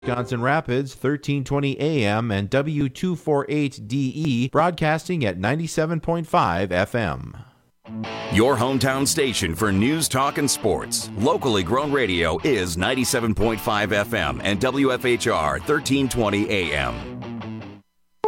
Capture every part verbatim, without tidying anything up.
Wisconsin Rapids, thirteen twenty A M and W two forty-eight D E, broadcasting at ninety-seven point five F M. Your hometown station for news, talk, and sports. Locally grown radio is ninety-seven point five F M and W F H R thirteen twenty A M.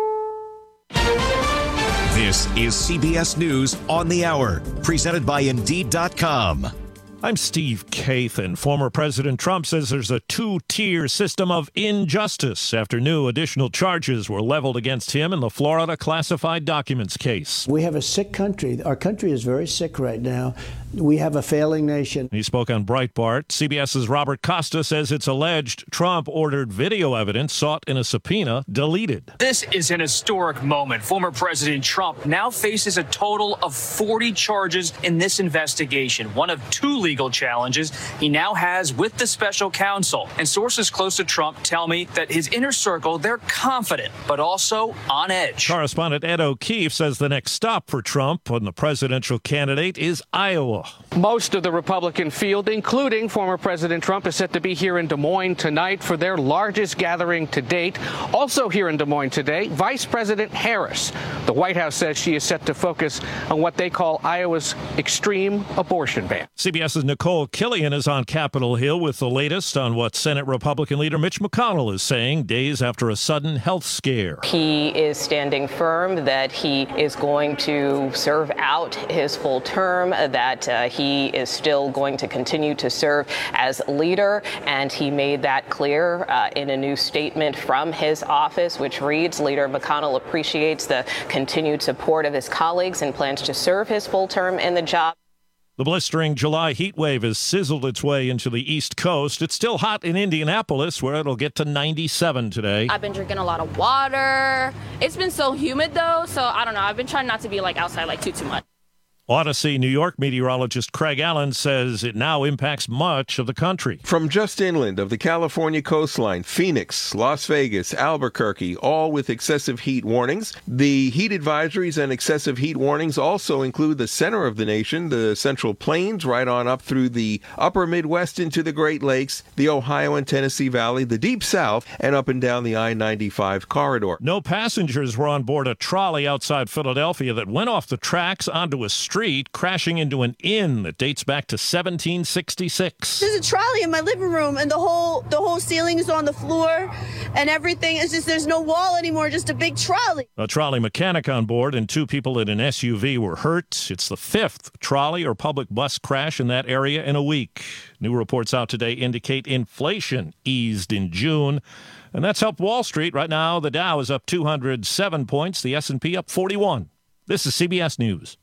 This is C B S News on the Hour, presented by Indeed dot com. I'm Steve Kathan. Former President Trump says there's a two-tier system of injustice after new additional charges were leveled against him in the Florida classified documents case. We have a sick country. Our country is very sick right now. We have a failing nation. He spoke on Breitbart. CBS's Robert Costa says it's alleged Trump ordered video evidence sought in a subpoena deleted. This is an historic moment. Former President Trump now faces a total of forty charges in this investigation, one of two legal challenges he now has with the special counsel. And sources close to Trump tell me that his inner circle, they're confident, but also on edge. Correspondent Ed O'Keefe says the next stop for Trump on the presidential candidate is Iowa. Most of the Republican field, including former President Trump, is set to be here in Des Moines tonight for their largest gathering to date. Also here in Des Moines today, Vice President Harris. The White House says she is set to focus on what they call Iowa's extreme abortion ban. CBS's Nicole Killian is on Capitol Hill with the latest on what Senate Republican leader Mitch McConnell is saying days after a sudden health scare. He is standing firm that he is going to serve out his full term, that uh, he is still going to continue to serve as leader, and he made that clear uh, in a new statement from his office, which reads, Leader McConnell appreciates the continued support of his colleagues and plans to serve his full term in the job. The blistering July heat wave has sizzled its way into the East Coast. It's still hot in Indianapolis, where it'll get to ninety-seven today. I've been drinking a lot of water. It's been so humid, though, so I don't know. I've been trying not to be like outside like too, too much. Odyssey, New York meteorologist Craig Allen says it now impacts much of the country. From just inland of the California coastline, Phoenix, Las Vegas, Albuquerque, all with excessive heat warnings. The heat advisories and excessive heat warnings also include the center of the nation, the Central Plains, right on up through the upper Midwest into the Great Lakes, the Ohio and Tennessee Valley, the Deep South, and up and down the I ninety-five corridor. No passengers were on board a trolley outside Philadelphia that went off the tracks onto a street, crashing into an inn that dates back to seventeen sixty-six. There's a trolley in my living room, and the whole the whole ceiling is on the floor, and everything is just, there's no wall anymore, just a big trolley. A trolley mechanic on board and two people in an S U V were hurt. It's the fifth trolley or public bus crash in that area in a week. New reports out today indicate inflation eased in June, and that's helped Wall Street. Right now, the Dow is up two hundred seven points, the S and P up forty-one. This is C B S News.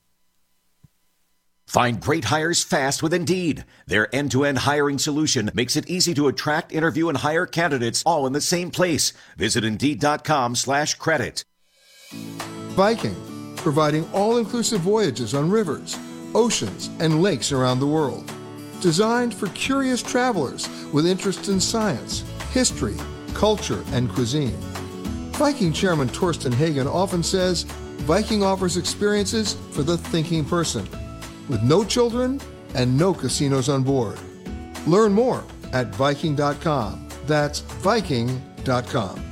Find great hires fast with Indeed. Their end-to-end hiring solution makes it easy to attract, interview, and hire candidates all in the same place. Visit Indeed.com slash credit. Viking, providing all-inclusive voyages on rivers, oceans, and lakes around the world. Designed for curious travelers with interest in science, history, culture, and cuisine. Viking Chairman Torsten Hagen often says, Viking offers experiences for the thinking person, with no children and no casinos on board. Learn more at Viking dot com. That's Viking dot com.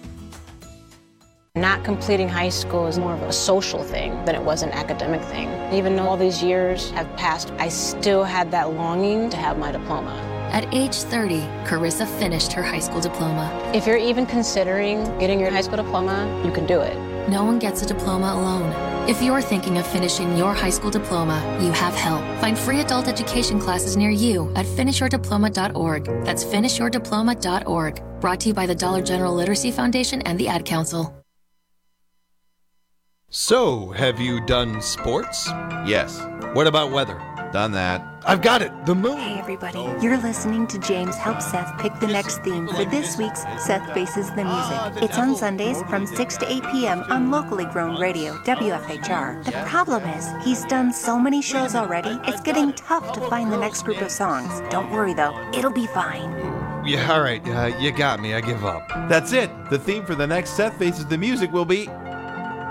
Not completing high school is more of a social thing than it was an academic thing. Even though all these years have passed, I still had that longing to have my diploma. At age thirty, Carissa finished her high school diploma. If you're even considering getting your high school diploma, you can do it. No one gets a diploma alone. If you're thinking of finishing your high school diploma, you have help. Find free adult education classes near you at finish your diploma dot org. That's finish your diploma dot org. Brought to you by the Dollar General Literacy Foundation and the Ad Council. So, have you done sports? Yes. What about weather? Done that. I've got it. The moon. Hey, everybody. You're listening to James help Seth pick the next theme for this week's Seth Faces the Music. It's on Sundays from six to eight p.m. on locally grown radio, W F H R. The problem is, he's done so many shows already, it's getting tough to find the next group of songs. Don't worry, though. It'll be fine. Yeah, all right. Uh, you got me. I give up. That's it. The theme for the next Seth Faces the Music will be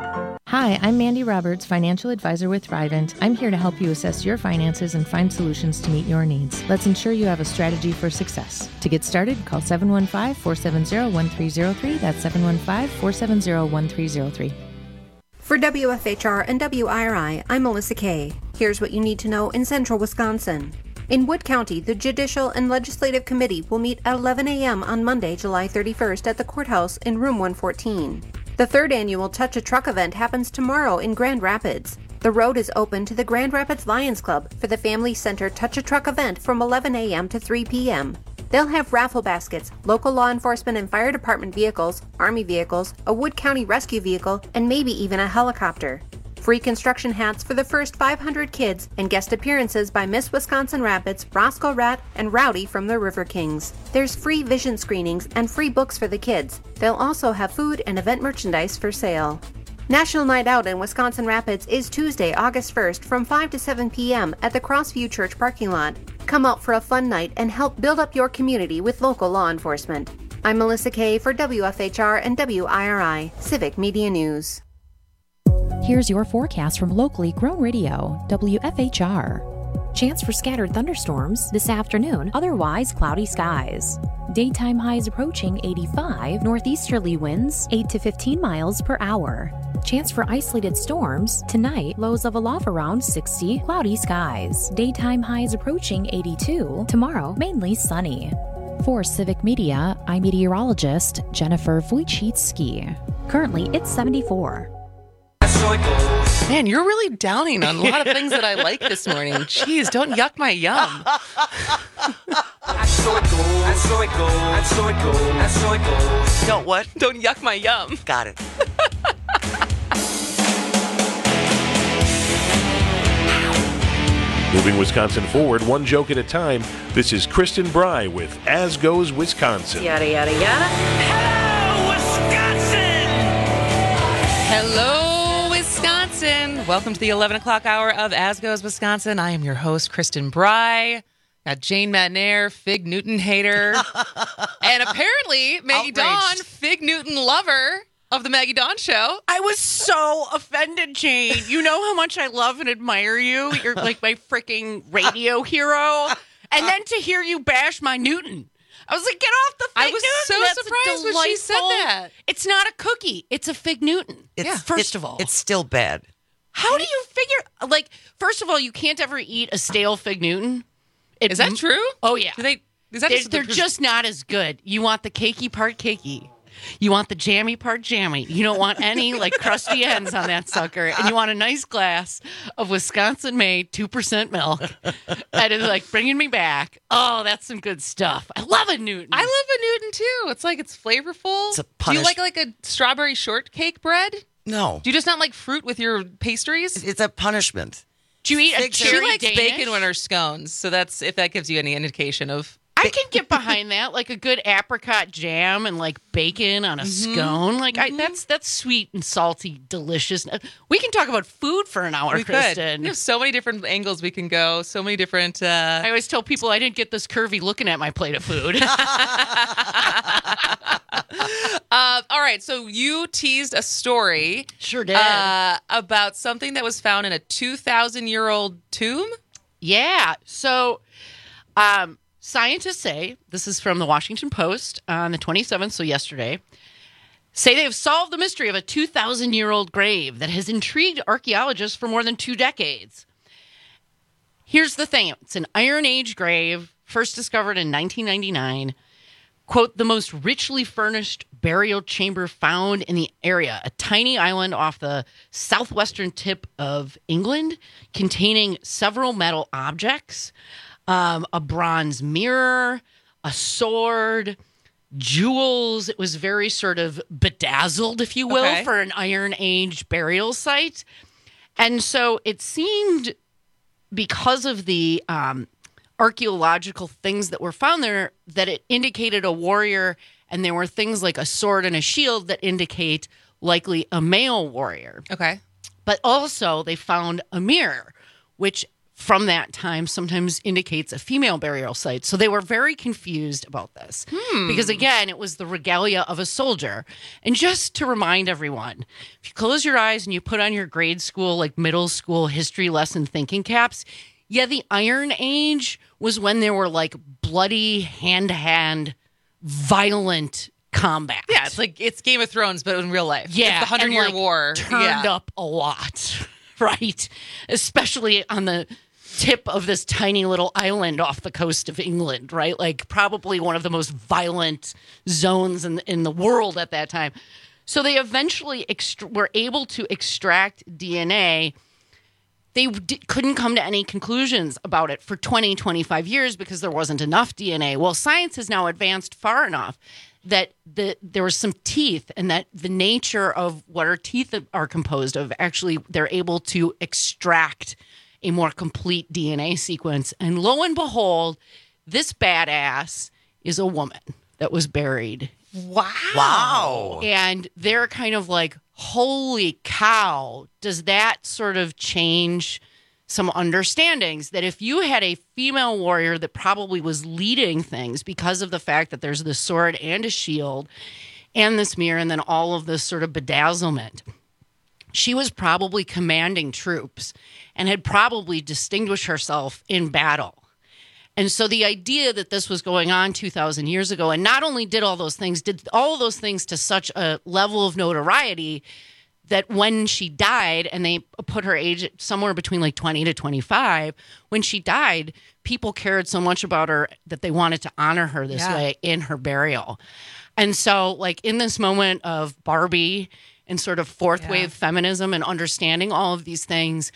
Hi, I'm Mandy Roberts, financial advisor with Thrivent. I'm here to help you assess your finances and find solutions to meet your needs. Let's ensure you have a strategy for success. To get started, call seven one five, four seven zero, one three zero three. That's seven one five, four seven zero, one three zero three. For W F H R and W I R I, I'm Melissa Kay. Here's what you need to know in central Wisconsin. In Wood County, the Judicial and Legislative Committee will meet at eleven a.m. on Monday, July thirty-first at the courthouse in room one fourteen. The third annual Touch a Truck event happens tomorrow in Grand Rapids. The road is open to the Grand Rapids Lions Club for the Family Center Touch a Truck event from eleven a.m. to three p.m. They'll have raffle baskets, local law enforcement and fire department vehicles, Army vehicles, a Wood County rescue vehicle, and maybe even a helicopter. Free construction hats for the first five hundred kids, and guest appearances by Miss Wisconsin Rapids, Roscoe Rat, and Rowdy from the River Kings. There's free vision screenings and free books for the kids. They'll also have food and event merchandise for sale. National Night Out in Wisconsin Rapids is Tuesday, August first from five to seven p.m. at the Crossview Church parking lot. Come out for a fun night and help build up your community with local law enforcement. I'm Melissa Kay for W F H R and W I R I, Civic Media News. Here's your forecast from locally grown radio, W F H R. Chance for scattered thunderstorms this afternoon, otherwise cloudy skies. Daytime highs approaching eighty-five, northeasterly winds eight to fifteen miles per hour. Chance for isolated storms tonight, lows level off around sixty, cloudy skies. Daytime highs approaching eighty-two, tomorrow mainly sunny. For Civic Media, I'm meteorologist Jennifer Wojcicki. Currently, it's seventy-four. Man, you're really downing on a lot of things that I like this morning. Jeez, don't yuck my yum. Don't what? Don't yuck my yum. Got it. Moving Wisconsin forward, one joke at a time. This is Kristen Bry with As Goes Wisconsin. Yada, yada, yada. Hello, Wisconsin! Hello, Wisconsin. Welcome to the eleven o'clock hour of As Goes Wisconsin. I am your host, Kristen Bry. Got Jane Matnair, Fig Newton hater, and apparently Maggie Dawn, Fig Newton lover of the Maggie Dawn Show. I was so offended, Jane. You know how much I love and admire you. You're like my freaking radio hero. And then to hear you bash my Newton. I was like, get off the Fig I was Newton. so That's surprised when she said delightful- that. It's not a cookie. It's a Fig Newton. It's, yeah, first it- of all. It's still bad. How do you figure, like, first of all, you can't ever eat a stale Fig Newton. It, Is that true? Oh, yeah. Do they? Is that They're, just, they're just not as good. You want the cakey part cakey. You want the jammy part jammy. You don't want any, like, crusty ends on that sucker. And you want a nice glass of Wisconsin-made two percent milk. And it's, like, bringing me back. Oh, that's some good stuff. I love a Newton. I love a Newton, too. It's like it's flavorful. It's a Do punish- you like, like, a strawberry shortcake bread? No. Do you just not like fruit with your pastries? It's a punishment. Do you eat a She cherry likes Danish? bacon on her scones, so that's if that gives you any indication of. I can get behind that, like a good apricot jam and like bacon on a Mhm. scone. Like I, that's that's sweet and salty, delicious. We can talk about food for an hour, We could. Kristen. There's so many different angles we can go. So many different. Uh... I always tell people I didn't get this curvy looking at my plate of food. Uh, all right, so you teased a story. Sure did. Uh, about something that was found in a two thousand year old tomb? Yeah. So, um, scientists say, this is from the Washington Post on the twenty-seventh, so yesterday, say they have solved the mystery of a two thousand year old grave that has intrigued archaeologists for more than two decades. Here's the thing. It's an Iron Age grave, first discovered in nineteen ninety-nine. Quote, the most richly furnished burial chamber found in the area, a tiny island off the southwestern tip of England containing several metal objects, um, a bronze mirror, a sword, jewels. It was very sort of bedazzled, if you will, Okay. for an Iron Age burial site. And so it seemed, because of the um, archaeological things that were found there, that it indicated a warrior, and there were things like a sword and a shield that indicate likely a male warrior. Okay. But also they found a mirror, which from that time sometimes indicates a female burial site. So they were very confused about this Hmm. because, again, it was the regalia of a soldier. And just to remind everyone, if you close your eyes and you put on your grade school, like middle school history lesson thinking caps, yeah, the Iron Age was when there were like bloody, hand-to-hand, violent combat. Yeah, it's like it's Game of Thrones, but in real life. Yeah, It's the Hundred and, Year like, War turned yeah. up a lot, right? Especially on the tip of this tiny little island off the coast of England, right? Like probably one of the most violent zones in in the world at that time. So they eventually ext- were able to extract D N A. They d- couldn't come to any conclusions about it for twenty, twenty-five years because there wasn't enough D N A. Well, science has now advanced far enough that the there was some teeth, and that the nature of what our teeth are composed of, actually they're able to extract a more complete D N A sequence. And lo and behold, this badass is a woman that was buried. Wow. Wow. And they're kind of like, holy cow, does that sort of change some understandings that if you had a female warrior that probably was leading things because of the fact that there's this sword and a shield and this mirror and then all of this sort of bedazzlement, she was probably commanding troops and had probably distinguished herself in battle. And so the idea that this was going on two thousand years ago, and not only did all those things, did all of those things to such a level of notoriety that when she died, and they put her age at somewhere between like twenty to twenty-five, when she died, people cared so much about her that they wanted to honor her this Yeah. way in her burial. And so like in this moment of Barbie and sort of fourth Yeah. wave feminism and understanding all of these things,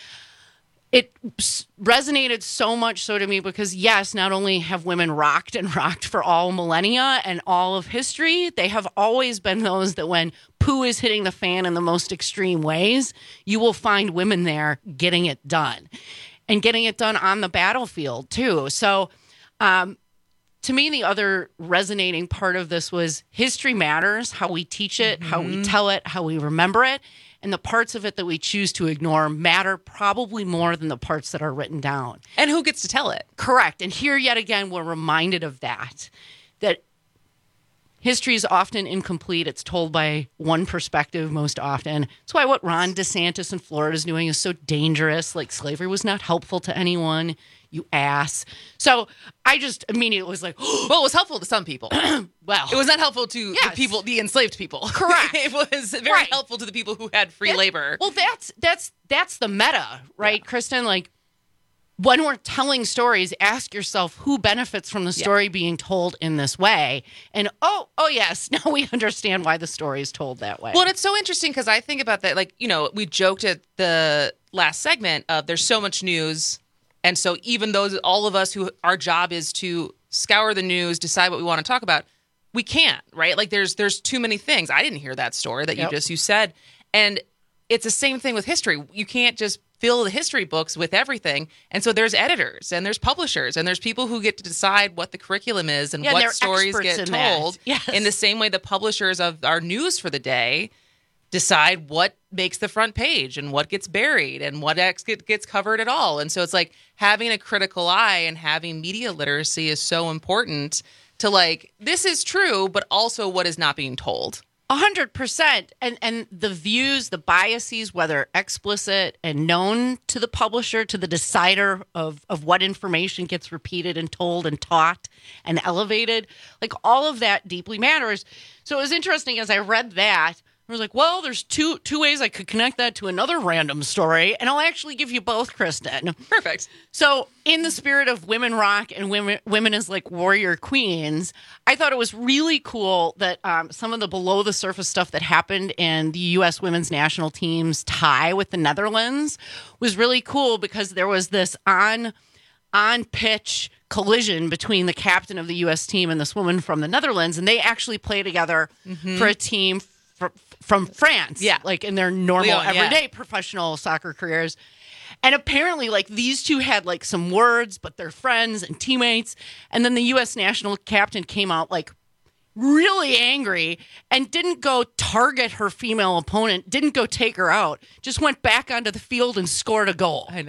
it s- resonated so much so to me because, yes, not only have women rocked and rocked for all millennia and all of history, they have always been those that when poo is hitting the fan in the most extreme ways, you will find women there getting it done and getting it done on the battlefield, too. So, um, to me, the other resonating part of this was history matters, how we teach it, how we tell it, how we remember it. And the parts of it that we choose to ignore matter probably more than the parts that are written down. And who gets to tell it? Correct. And here, yet again, we're reminded of that, that history is often incomplete. It's told by one perspective most often. That's why what Ron DeSantis in Florida is doing is so dangerous. Like, slavery was not helpful to anyone, you ass. So I just immediately was like, well, it was helpful to some people. Well, it was not helpful to yes. the people, the enslaved people. Correct. It was very Right. helpful to the people who had free That- labor. Well, that's that's that's the meta, right, Kristen? Like, when we're telling stories, ask yourself who benefits from the story being told in this way. And oh, oh yes, now we understand why the story is told that way. Well, and it's so interesting because I think about that. Like, you know, we joked at the last segment of there's so much news. And so even though all of us who our job is to scour the news, decide what we want to talk about, we can't, right? Like there's there's too many things. I didn't hear that story that Yep. you just you said. And it's the same thing with history. You can't just fill the history books with everything. And so there's editors and there's publishers and there's people who get to decide what the curriculum is and Yeah, and what they're stories experts get in that. told. Yes. In the same way the publishers of our news for the day decide what makes the front page and what gets buried and what ex- get- gets covered at all. And so it's like having a critical eye and having media literacy is so important to like, this is true, but also what is not being told. A hundred percent. And and the views, the biases, whether explicit and known to the publisher, to the decider of, of what information gets repeated and told and taught and elevated, like all of that deeply matters. So it was interesting as I read that, I was like, well, there's two two ways I could connect that to another random story, and I'll actually give you both, Kristen. Perfect. So in the spirit of women rock and women women as like warrior queens, I thought it was really cool that um, some of the below the surface stuff that happened in the U S women's national team's tie with the Netherlands was really cool because there was this on on pitch collision between the captain of the U S team and this woman from the Netherlands, and they actually play together Mhm. for a team fr- from France, Yeah. like in their normal Lyon, yeah. everyday professional soccer careers. And apparently, like, these two had, like, some words, but they're friends and teammates. And then the U S national captain came out, like, really angry and didn't go target her female opponent, didn't go take her out, just went back onto the field and scored a goal. I know.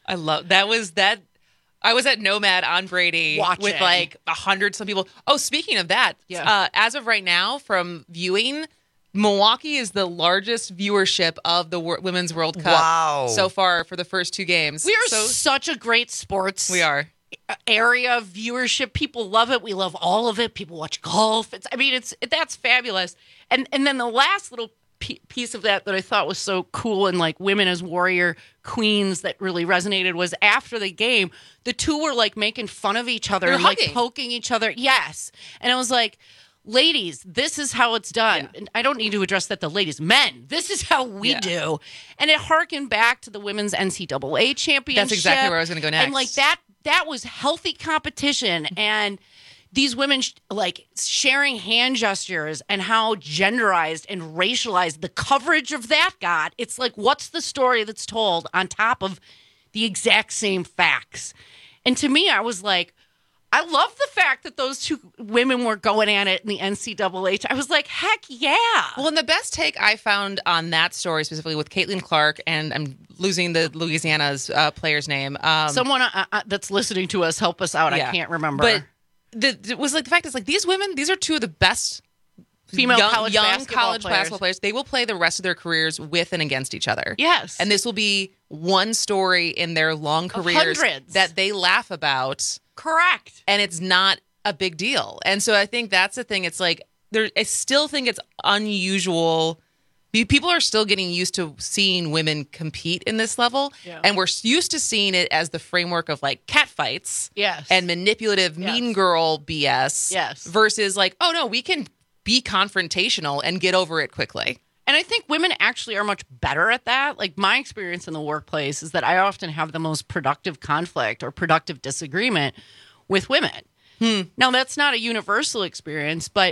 I love that. Was that I was at Nomad on Brady Watching. with like a hundred some people. Oh, speaking of that, Yeah. uh, as of right now, from viewing, Milwaukee is the largest viewership of the Wor- Women's World Cup Wow. so far for the first two games. We are so such a great sports. We are. Area of viewership. People love it. We love all of it. People watch golf. It's. I mean, it's that's fabulous. And and then the last little p- piece of that that I thought was so cool and like women as warrior queens that really resonated was after the game, the two were like making fun of each other They're and like hugging. poking each other. Yes, and I was like, ladies, this is how it's done. And I don't need to address that. The ladies, men, this is how we Yeah. do. And it harkened back to the women's N C double A championship. That's exactly where I was gonna go next. And like that. That was healthy competition, and these women sh- like sharing hand gestures and how genderized and racialized the coverage of that got. It's like, what's the story that's told on top of the exact same facts? And to me, I was like, I love the fact that those two women were going at it in the N C double A. I was like, heck yeah. Well, and the best take I found on that story, specifically with Caitlin Clark, and I'm losing the Louisiana's uh, player's name. Um, Someone uh, uh, that's listening to us, help us out. Yeah. I can't remember. But the, it was like the fact is like these women, these are two of the best Female young, college young basketball college players. basketball players. They will play the rest of their careers with and against each other. Yes. And this will be one story in their long Of careers hundreds. that they laugh about. Correct. And it's not a big deal. And so I think that's the thing. It's like there I still think it's unusual. People are still getting used to seeing women compete in this level. Yeah. And we're used to seeing it as the framework of like catfights. Yes. And manipulative mean girl B S. Yes. Versus like, oh no, we can be confrontational and get over it quickly. And I think women actually are much better at that. Like my experience in the workplace is that I often have the most productive conflict or productive disagreement with women. Hmm. Now, that's not a universal experience, but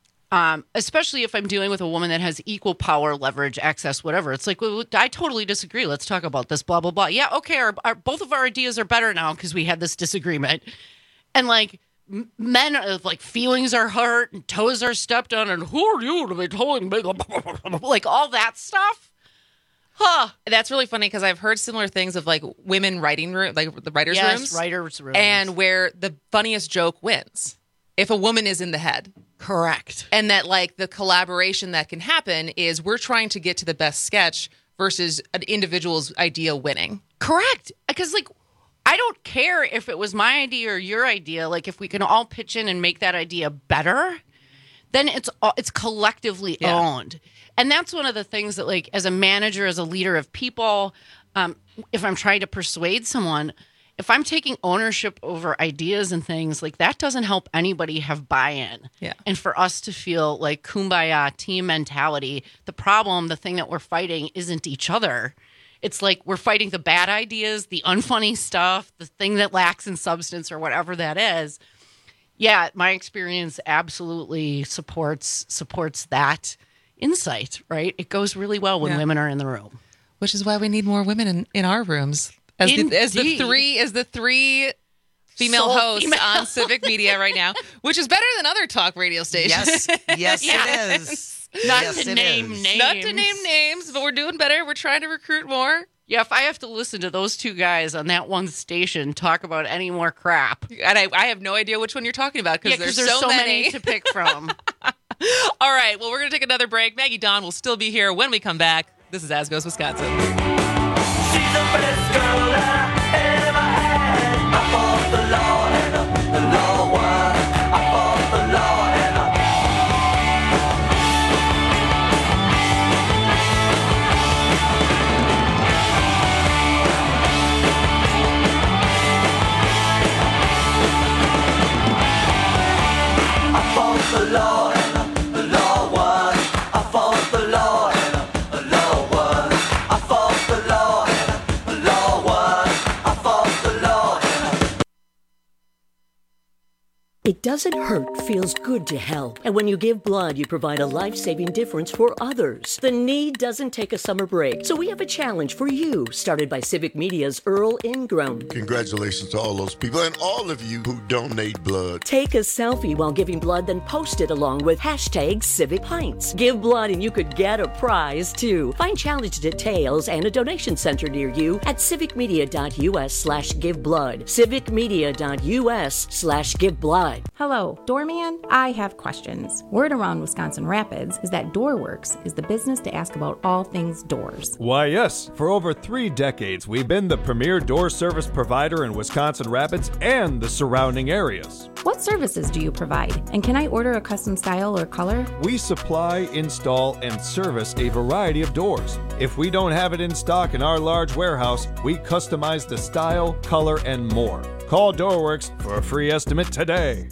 um, especially if I'm dealing with a woman that has equal power, leverage, access, whatever. It's like, well, I totally disagree. Let's talk about this, blah, blah, blah. Yeah, okay, our, our, both of our ideas are better now because we had this disagreement. And like, m- men, are, like, feelings are hurt and toes are stepped on and who are you to be telling me? Like, all that stuff. Huh. That's really funny because I've heard similar things of like women writing room, like the writers' Yes, rooms, writers' rooms. and where the funniest joke wins if a woman is in the head. Correct. And that like the collaboration that can happen is we're trying to get to the best sketch versus an individual's idea winning. Correct. Because like, I don't care if it was my idea or your idea. Like, if we can all pitch in and make that idea better, then it's all, it's collectively Yeah. owned. And that's one of the things that, like, as a manager, as a leader of people, um, if I'm trying to persuade someone, if I'm taking ownership over ideas and things, like, that doesn't help anybody have buy-in. Yeah. And for us to feel like kumbaya, team mentality, the problem, the thing that we're fighting isn't each other. It's like we're fighting the bad ideas, the unfunny stuff, the thing that lacks in substance or whatever that is. Yeah, my experience absolutely supports supports that insight, right? It goes really well when Yeah. women are in the room. Which is why we need more women in, in our rooms. As the, as the Indeed. three as the three female Sole hosts female. on Civic Media right now, which is better than other talk radio stations. Yes, yes, Yes. it is. Not Yes, to it name is. names. Not to name names, but we're doing better. We're trying to recruit more. Yeah, if I have to listen to those two guys on that one station talk about any more crap. And I, I have no idea which one you're talking about because Yeah, there's, there's so, many. to pick from. All right, well, we're going to take another break. Maggie Dawn will still be here when we come back. This is As Goes Wisconsin. She's the best girl that I ever had. I fought the law and the, the law won. I fought the law and the... I fought the law and the, the law won. I fought the law and the, the law won. I fought What doesn't hurt feels good to help. And when you give blood, you provide a life-saving difference for others. The need doesn't take a summer break. So we have a challenge for you, started by Civic Media's Earl Ingram. Congratulations to all those people and all of you who donate blood. Take a selfie while giving blood, then post it along with hashtag Civic Pints. Give blood and you could get a prize, too. Find challenge details and a donation center near you at civicmedia.us slash give blood. civicmedia.us slash give blood. Hello, Doorman. I have questions. Word around Wisconsin Rapids is that DoorWorks is the business to ask about all things doors. Why, yes. For over three decades, we've been the premier door service provider in Wisconsin Rapids and the surrounding areas. What services do you provide? And can I order a custom style or color? We supply, install, and service a variety of doors. If we don't have it in stock in our large warehouse, we customize the style, color, and more. Call DoorWorks for a free estimate today.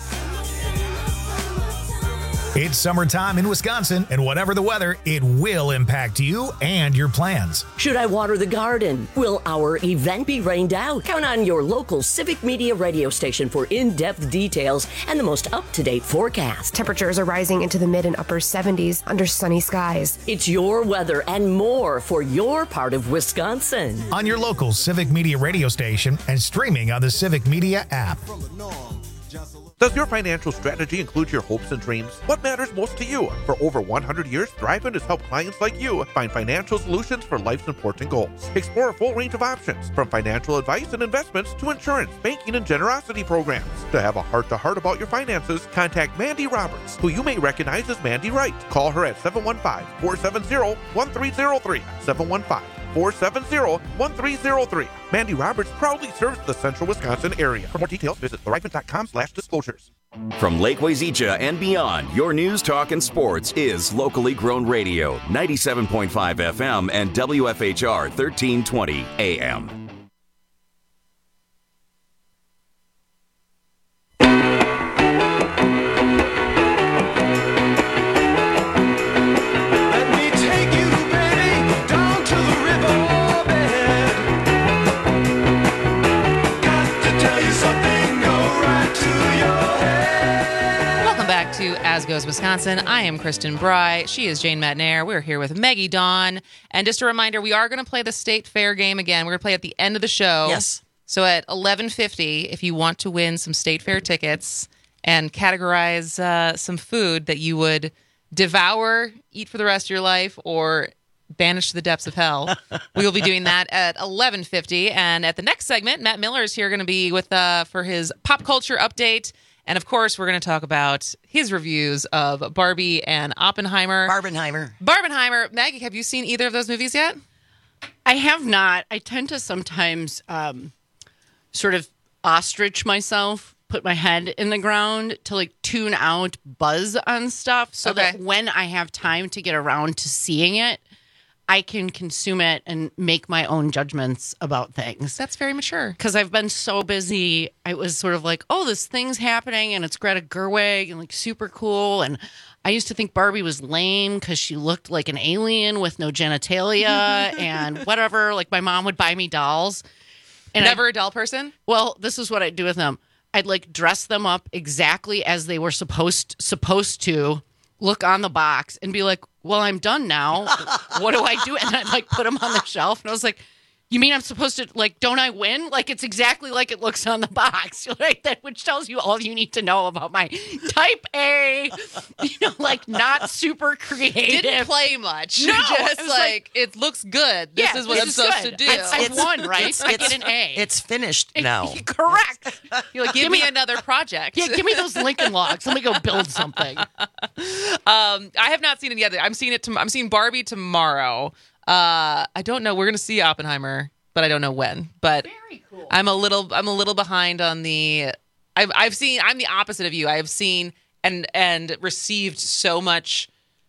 It's summertime in Wisconsin, and whatever the weather, it will impact you and your plans. Should I water the garden? Will our event be rained out? Count on your local Civic Media radio station for in-depth details and the most up-to-date forecast. Temperatures are rising into the mid and upper seventies under sunny skies. It's your weather and more for your part of Wisconsin. On your local Civic Media radio station and streaming on the Civic Media app. Does your financial strategy include your hopes and dreams? What matters most to you? For over one hundred years, Thrivent has helped clients like you find financial solutions for life's important goals. Explore a full range of options, from financial advice and investments to insurance, banking, and generosity programs. To have a heart-to-heart about your finances, contact Mandy Roberts, who you may recognize as Mandy Wright. Call her at seven one five, four seven zero, one three zero three, seven one five, four seven zero, one three zero three. Mandy Roberts proudly serves the central Wisconsin area. For more details, visit thrivent.com slash disclosures. From Lake Wayzata and beyond, your news, talk, and sports is locally grown radio, ninety-seven point five F M and W F H R thirteen twenty A M. To As Goes Wisconsin. I am Kristen Bry. She is Jane Matnair. We're here with Maggie Dawn. And just a reminder, we are going to play the State Fair game again. We're going to play at the end of the show. Yes. So at eleven fifty, if you want to win some State Fair tickets and categorize uh, some food that you would devour, eat for the rest of your life, or banish to the depths of hell, we will be doing that at eleven fifty. And at the next segment, Matt Miller is here going to be with uh, for his pop culture update. And, of course, we're going to talk about his reviews of Barbie and Oppenheimer. Barbenheimer. Barbenheimer. Maggie, have you seen either of those movies yet? I have not. I tend to sometimes um, sort of ostrich myself, put my head in the ground to like tune out buzz on stuff so Okay. that when I have time to get around to seeing it, I can consume it and make my own judgments about things. That's very mature. Because I've been so busy. I was sort of like, oh, this thing's happening and it's Greta Gerwig and like super cool. And I used to think Barbie was lame because she looked like an alien with no genitalia and whatever. Like my mom would buy me dolls. And Never I, a doll person? Well, this is what I'd do with them. I'd like dress them up exactly as they were supposed supposed to look on the box and be like, well, I'm done now. What do I do? And I'd like put them on the shelf. And I was like, you mean I'm supposed to, like, don't I win? Like, it's exactly like it looks on the box, right? That which tells you all you need to know about my type A, you know, like not super creative. Didn't play much. No, Just it was like, like, it looks good. This yeah, is what this I'm is supposed good. to do. I, I won, right? I get an A. It's finished now. Correct. You're like, give, Give me me- another project. Yeah, give me those Lincoln Logs. Let me go build something. Um, I have not seen it yet. I'm seeing it. To, I'm seeing Barbie tomorrow. Uh, I don't know. We're going to see Oppenheimer, but I don't know when. But Very cool. I'm a little. I'm a little behind on the. I've I've seen. I'm the opposite of you. I have seen and and received so much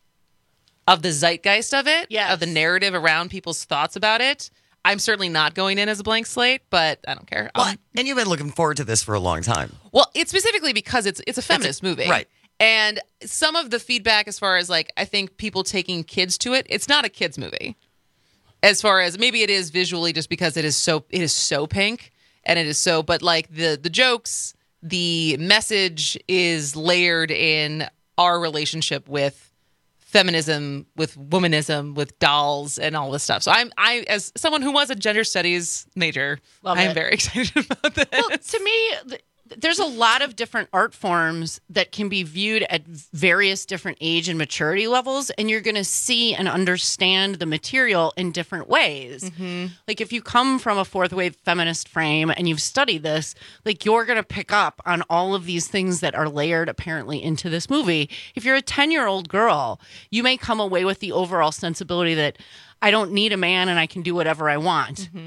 of the zeitgeist of it. Yes. Of the narrative around people's thoughts about it. I'm certainly not going in as a blank slate, but I don't care. Well, Um, and you've been looking forward to this for a long time. Well, it's specifically because it's it's a feminist movie. Right. And some of the feedback as far as like I think people taking kids to it, it's not a kids movie. As far as maybe it is visually just because it is so it is so pink and it is so but like the the jokes, the message is layered in our relationship with feminism, with womanism, with dolls, and all this stuff. So I'm, I, as someone who was a gender studies major, Love I'm it. very excited about this. Well, to me, th- there's a lot of different art forms that can be viewed at various different age and maturity levels, and you're going to see and understand the material in different ways. Mm-hmm. Like if you come from a fourth wave feminist frame and you've studied this, like you're going to pick up on all of these things that are layered apparently into this movie. If you're a ten-year-old girl, you may come away with the overall sensibility that I don't need a man and I can do whatever I want. Mm-hmm.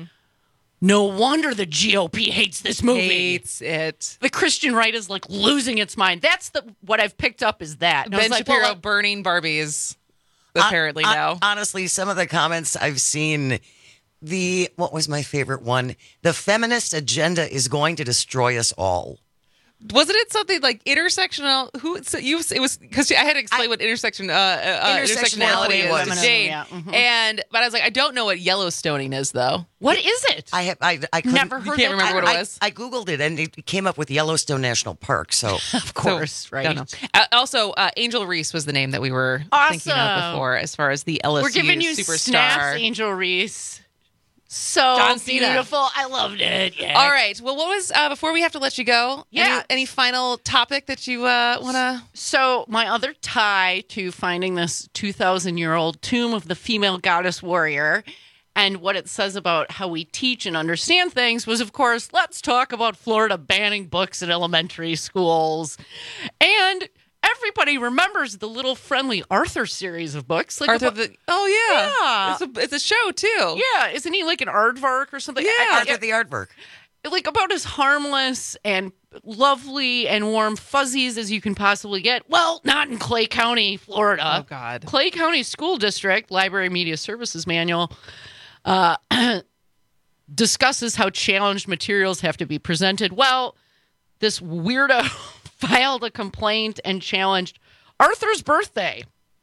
No wonder the G O P hates this movie. Hates it. The Christian right is like losing its mind. That's the what I've picked up is that. And I Ben was like, Shapiro well, burning Barbies, apparently Hon- now. hon- Honestly, some of the comments I've seen, the, what was my favorite one? The feminist agenda is going to destroy us all. Wasn't it something like intersectional? Who so you? It was because I had to explain I, what intersection uh, uh, intersectionality is. was. Jane, yeah. mm-hmm. And but I was like, I don't know what Yellowstoning is though. What is it? I have. I, I couldn't- Never heard. You can't that remember term. what it was. I, I googled it and it came up with Yellowstone National Park. So Of course, So, right? don't know. Uh, also, uh, Angel Reese was the name that we were thinking of Awesome. before, as far as the L S U We're giving you superstar. snaps, Angel Reese. So John Cena. beautiful. I loved it. Yeah. All right. Well, what was uh, before we have to let you go? Yeah. Any, any final topic that you uh, want to? So my other tie to finding this two thousand year old tomb of the female goddess warrior and what it says about how we teach and understand things was, of course, let's talk about Florida banning books in elementary schools. And everybody remembers the Little Friendly Arthur series of books. Like Arthur about- the, oh yeah, Yeah. It's, a, it's a show too. Yeah, isn't he like an aardvark or something? Yeah. I- I- Arthur the Aardvark. like about as harmless and lovely and warm fuzzies as you can possibly get. Well, not in Clay County, Florida. Oh God. Clay County School District Library Media Services Manual uh, discusses how challenged materials have to be presented. Well, this weirdo filed a complaint and challenged Arthur's birthday.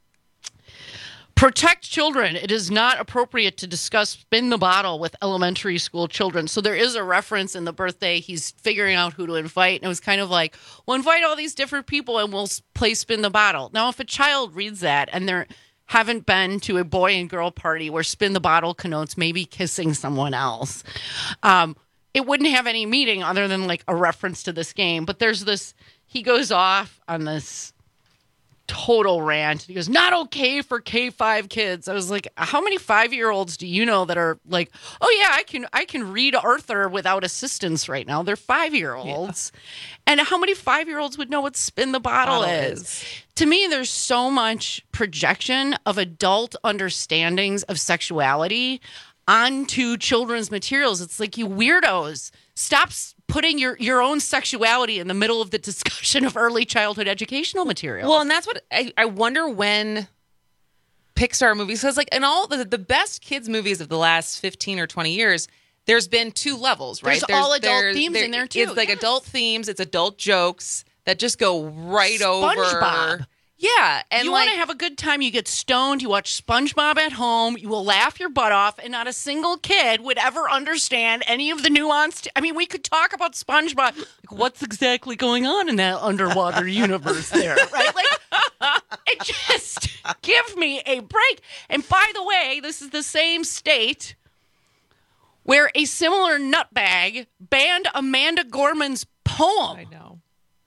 Protect children. It is not appropriate to discuss spin the bottle with elementary school children. So there is a reference in the birthday. He's figuring out who to invite. And it was kind of like, well, invite all these different people and we'll play spin the bottle. Now, if a child reads that and they haven't been to a boy and girl party where spin the bottle connotes maybe kissing someone else, um, it wouldn't have any meaning other than like a reference to this game. But there's this, he goes off on this total rant. He goes, not okay for K five kids. I was like, how many five-year-olds do you know that are like, oh yeah, I can I can read Arthur without assistance right now. They're five-year-olds. Yeah. And how many five-year-olds would know what spin the bottle, bottle is? is? To me, there's so much projection of adult understandings of sexuality onto children's materials. It's like, you weirdos, stop putting your, your own sexuality in the middle of the discussion of early childhood educational material. Well, and that's what I, I wonder when Pixar movies, because like in all the, the best kids movies of the last fifteen or twenty years, there's been two levels, right? There's, there's all adult there's, themes there, in there too. It's like yes. adult themes, it's adult jokes that just go right SpongeBob. over. Yeah, and you like, want to have a good time, you get stoned, you watch SpongeBob at home, you will laugh your butt off, and not a single kid would ever understand any of the nuanced. I mean, we could talk about SpongeBob. Like, what's exactly going on in that underwater universe there, right? Like, it just give me a break. And by the way, this is the same state where a similar nutbag banned Amanda Gorman's poem. I know.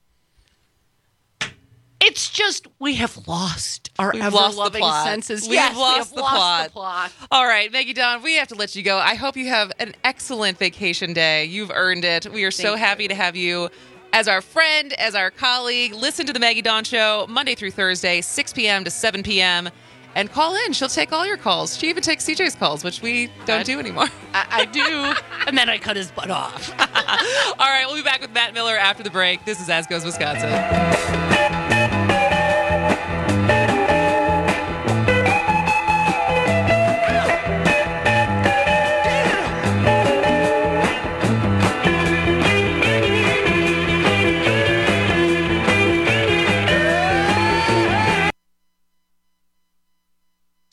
It's just, we have lost our We've lost the ever-loving plot. senses. We've yes, lost, we have the, lost plot. the plot. All right, Maggie Dawn, we have to let you go. I hope you have an excellent vacation day. You've earned it. We are so Thank happy you. to have you as our friend, as our colleague. Listen to the Maggie Dawn Show Monday through Thursday, six p.m. to seven p.m. And call in. She'll take all your calls. She even takes C J's calls, which we don't I, do anymore. I, I do. And then I cut his butt off. All right, we'll be back with Matt Miller after the break. This is As Goes Wisconsin.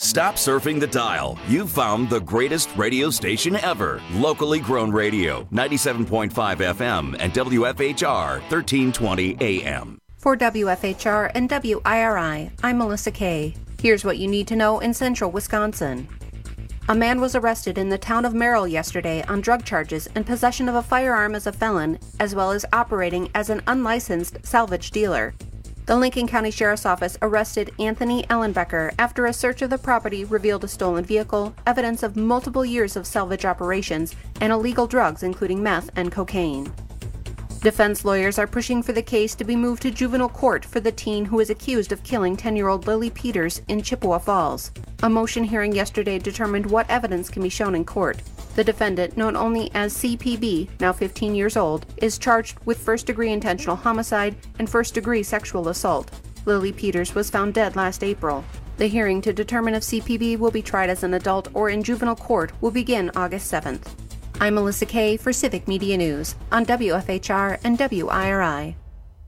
Stop surfing the dial. You've found the greatest radio station ever. Locally grown radio, ninety-seven point five F M and W F H R, thirteen twenty A M. For W F H R and W I R I, I'm Melissa Kay. Here's what you need to know in central Wisconsin. A man was arrested in the town of Merrill yesterday on drug charges and possession of a firearm as a felon, as well as operating as an unlicensed salvage dealer. The Lincoln County Sheriff's Office arrested Anthony Ellenbecker after a search of the property revealed a stolen vehicle, evidence of multiple years of salvage operations, and illegal drugs including meth and cocaine. Defense lawyers are pushing for the case to be moved to juvenile court for the teen who is accused of killing ten-year-old Lily Peters in Chippewa Falls. A motion hearing yesterday determined what evidence can be shown in court. The defendant, known only as C P B, now fifteen years old, is charged with first-degree intentional homicide and first-degree sexual assault. Lily Peters was found dead last April. The hearing to determine if C P B will be tried as an adult or in juvenile court will begin August seventh. I'm Melissa Kay for Civic Media News on W F H R and W I R I.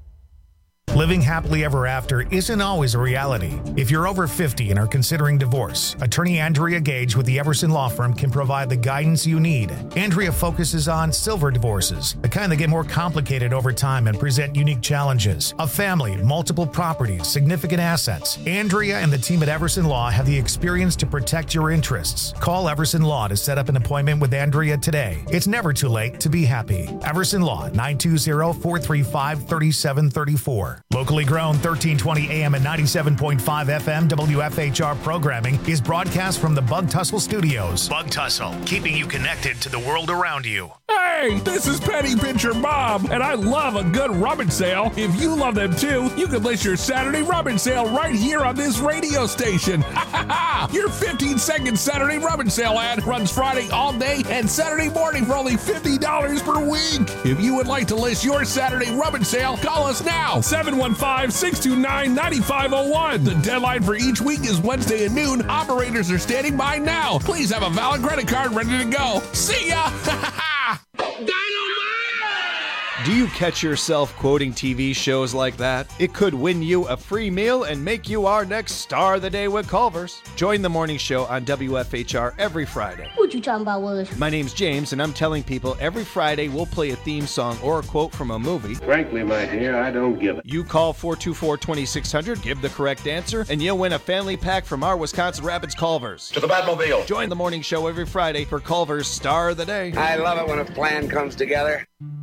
Living happily ever after isn't always a reality. If you're over fifty and are considering divorce, attorney Andrea Gage with the Everson Law Firm can provide the guidance you need. Andrea focuses on silver divorces, the kind that get more complicated over time and present unique challenges. A family, multiple properties, significant assets. Andrea and the team at Everson Law have the experience to protect your interests. Call Everson Law to set up an appointment with Andrea today. It's never too late to be happy. Everson Law, nine two zero, four three five, three seven three four. Locally grown, thirteen twenty A M and ninety-seven point five F M W F H R programming is broadcast from the Bug Tussle Studios. Bug Tussle, keeping you connected to the world around you. Hey, this is Penny Pincher Bob, and I love a good rummage sale. If you love them too, you can list your Saturday rummage sale right here on this radio station. Ha ha ha! Your fifteen second Saturday rummage sale ad runs Friday all day and Saturday morning for only fifty dollars per week. If you would like to list your Saturday rummage sale, call us now, seven one five, six two nine, nine five zero one. The deadline for each week is Wednesday at noon. Operators are standing by now. Please have a valid credit card ready to go. See ya! Do you catch yourself quoting T V shows like that? It could win you a free meal and make you our next star of the day with Culver's. Join the morning show on W F H R every Friday. What you talking about, Willis? My name's James, and I'm telling people every Friday we'll play a theme song or a quote from a movie. Frankly, my dear, I don't give it. You call four two four, two six zero zero, give the correct answer, and you'll win a family pack from our Wisconsin Rapids Culver's. To the Batmobile. Join the morning show every Friday for Culver's Star of the Day. I love it when a plan comes together.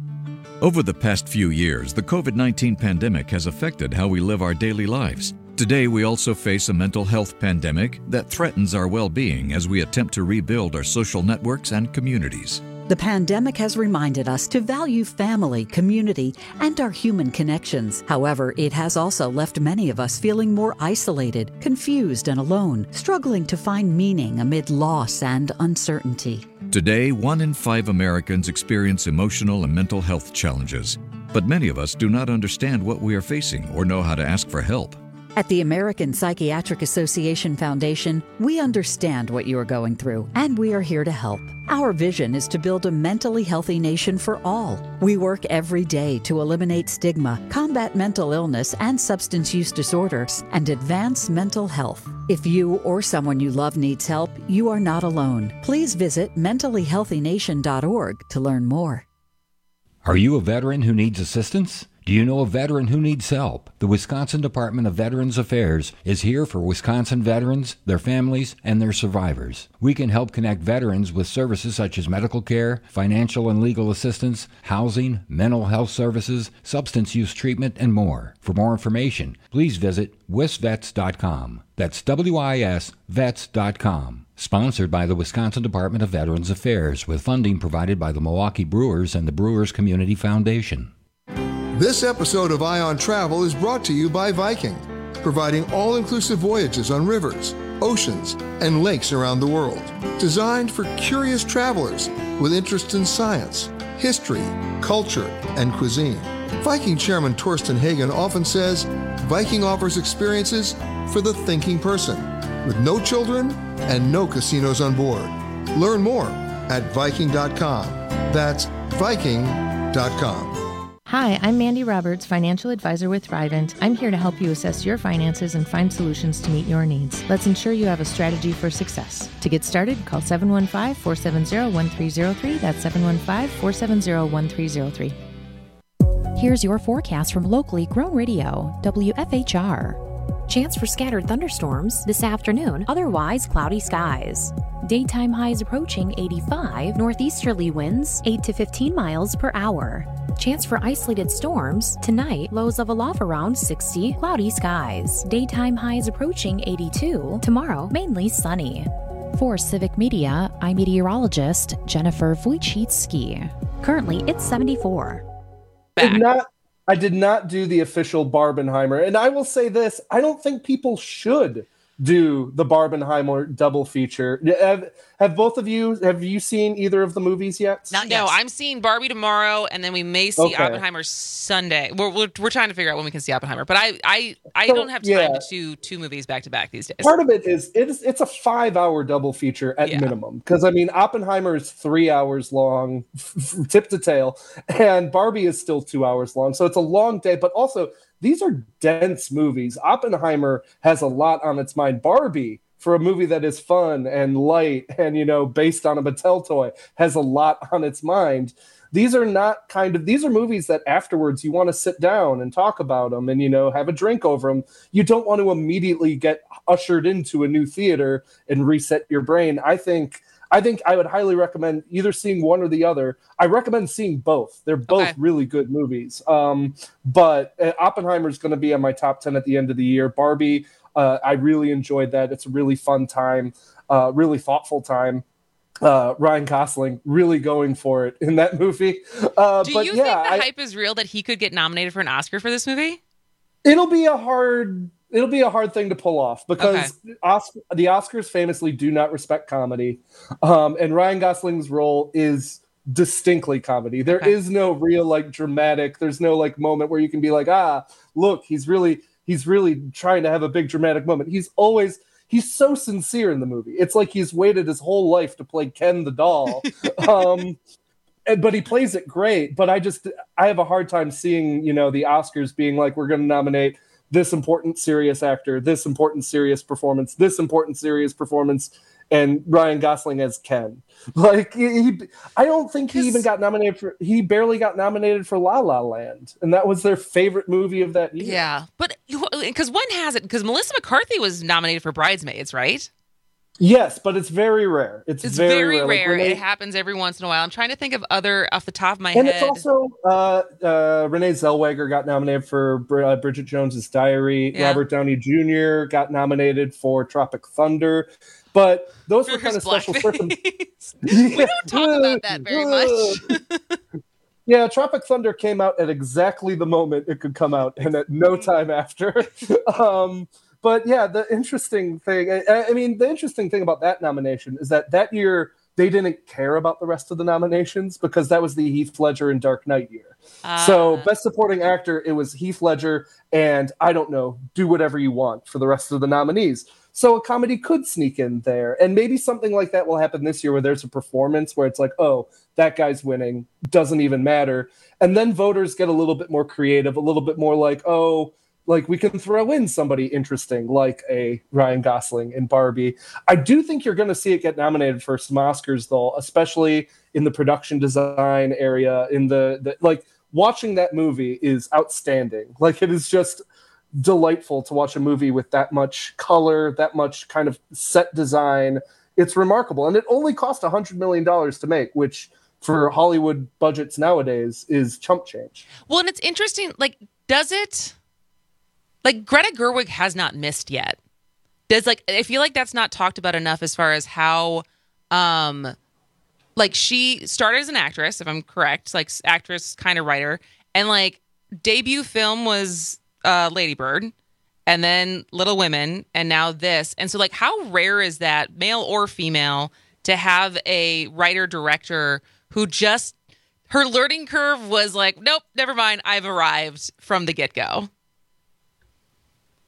Over the past few years, the COVID nineteen pandemic has affected how we live our daily lives. Today, we also face a mental health pandemic that threatens our well-being as we attempt to rebuild our social networks and communities. The pandemic has reminded us to value family, community, and our human connections. However, it has also left many of us feeling more isolated, confused, and alone, struggling to find meaning amid loss and uncertainty. Today, one in five Americans experience emotional and mental health challenges, but many of us do not understand what we are facing or know how to ask for help. At the American Psychiatric Association Foundation, we understand what you are going through, and we are here to help. Our vision is to build a mentally healthy nation for all. We work every day to eliminate stigma, combat mental illness and substance use disorders, and advance mental health. If you or someone you love needs help, you are not alone. Please visit mentally healthy nation dot org to learn more. Are you a veteran who needs assistance? Do you know a veteran who needs help? The Wisconsin Department of Veterans Affairs is here for Wisconsin veterans, their families, and their survivors. We can help connect veterans with services such as medical care, financial and legal assistance, housing, mental health services, substance use treatment, and more. For more information, please visit wisvets dot com. That's W I S vets dot com. Sponsored by the Wisconsin Department of Veterans Affairs, with funding provided by the Milwaukee Brewers and the Brewers Community Foundation. This episode of Eye on Travel is brought to you by Viking, providing all-inclusive voyages on rivers, oceans, and lakes around the world. Designed for curious travelers with interest in science, history, culture, and cuisine. Viking chairman Torsten Hagen often says, Viking offers experiences for the thinking person, with no children and no casinos on board. Learn more at viking dot com. That's viking dot com. Hi, I'm Mandy Roberts, financial advisor with Thrivent. I'm here to help you assess your finances and find solutions to meet your needs. Let's ensure you have a strategy for success. To get started, call seven one five, four seven zero, one three zero three. That's seven one five, four seven zero, one three zero three. Here's your forecast from locally grown radio, W F H R. Chance for scattered thunderstorms this afternoon, otherwise cloudy skies. Daytime highs approaching eighty-five, northeasterly winds eight to fifteen miles per hour. Chance for isolated storms tonight, lows level off around sixty, cloudy skies. Daytime highs approaching eighty-two, tomorrow mainly sunny. For Civic Media, I'm meteorologist Jennifer Wojcicki. Currently, it's seventy-four. I did not, I did not do the official Barbenheimer. And I will say this, I don't think people should do the Barbenheimer double feature. Have, have both of you, have you seen either of the movies yet? Not no, I'm seeing Barbie tomorrow, and then we may see Okay. Oppenheimer Sunday. We're, we're we're trying to figure out when we can see Oppenheimer, but I I, I So, don't have time yeah. to do two movies back to back these days. Part of it is it's it's a five hour double feature at Yeah. minimum, because I mean Oppenheimer is three hours long, tip to tail, and Barbie is still two hours long, so it's a long day. But also these are dense movies. Oppenheimer has a lot on its mind. Barbie, for a movie that is fun and light and you know based on a Mattel toy, has a lot on its mind. These are not kind of these are movies that afterwards you want to sit down and talk about them and you know have a drink over them. You don't want to immediately get ushered into a new theater and reset your brain. I think I think I would highly recommend either seeing one or the other. I recommend seeing both. They're both Okay. really good movies. Um, but uh, Oppenheimer is going to be on my top ten at the end of the year. Barbie, uh, I really enjoyed that. It's a really fun time, uh, really thoughtful time. Uh, Ryan Gosling really going for it in that movie. Uh, Do but you yeah, think the I- hype is real that he could get nominated for an Oscar for this movie? It'll be a hard it'll be a hard thing to pull off because Oscar, the Oscars famously do not respect comedy. Um, and Ryan Gosling's role is distinctly comedy. There Okay. is no real like dramatic, there's no like moment where you can be like, ah, look, he's really he's really trying to have a big dramatic moment. He's always he's so sincere in the movie. It's like he's waited his whole life to play Ken the doll. um and, but he plays it great. But I just, I have a hard time seeing, you know, the Oscars being like, we're going to nominate this important serious actor, this important serious performance, this important serious performance, and Ryan Gosling as Ken. Like, he, he I don't think he even got nominated for, he barely got nominated for La La Land. And that was their favorite movie of that year. Yeah, but because one has it, because Melissa McCarthy was nominated for Bridesmaids, right? Yes, but it's very rare. It's, It's very, very, rare. Like, rare. Renee- it happens every once in a while. I'm trying to think of other off the top of my and head. it's also uh, uh, Renee Zellweger got nominated for Br- uh, Bridget Jones's Diary. Yeah. Robert Downey Junior got nominated for Tropic Thunder. But those were For kind his of special circumstances. we don't talk about that very much. Yeah, Tropic Thunder came out at exactly the moment it could come out, and at no time after. um, but yeah, the interesting thing, I, I mean, the interesting thing about that nomination is that that year they didn't care about the rest of the nominations because that was the Heath Ledger and Dark Knight year. So Best Supporting Actor, it was Heath Ledger and, I don't know, do whatever you want for the rest of the nominees. So a comedy could sneak in there. And maybe something like that will happen this year where there's a performance where it's like, oh, that guy's winning, doesn't even matter. And then voters get a little bit more creative, a little bit more like, oh, like we can throw in somebody interesting like a Ryan Gosling in Barbie. I do think you're going to see it get nominated for some Oscars, though, especially in the production design area. In the, the like, watching that movie is outstanding. Like, it is just delightful to watch a movie with that much color, that much kind of set design. It's remarkable. And it only cost one hundred million dollars to make, which for Hollywood budgets nowadays is chump change. Well, and it's interesting, like, does it, like, Greta Gerwig has not missed yet. Does, like, I feel like that's not talked about enough as far as how, um, like, she started as an actress, if I'm correct, like, actress kind of writer, and, like, debut film was uh, Lady Bird, and then Little Women, and now this. And so, like, how rare is that, male or female, to have a writer-director who just, her learning curve was like, nope, never mind, I've arrived from the get-go.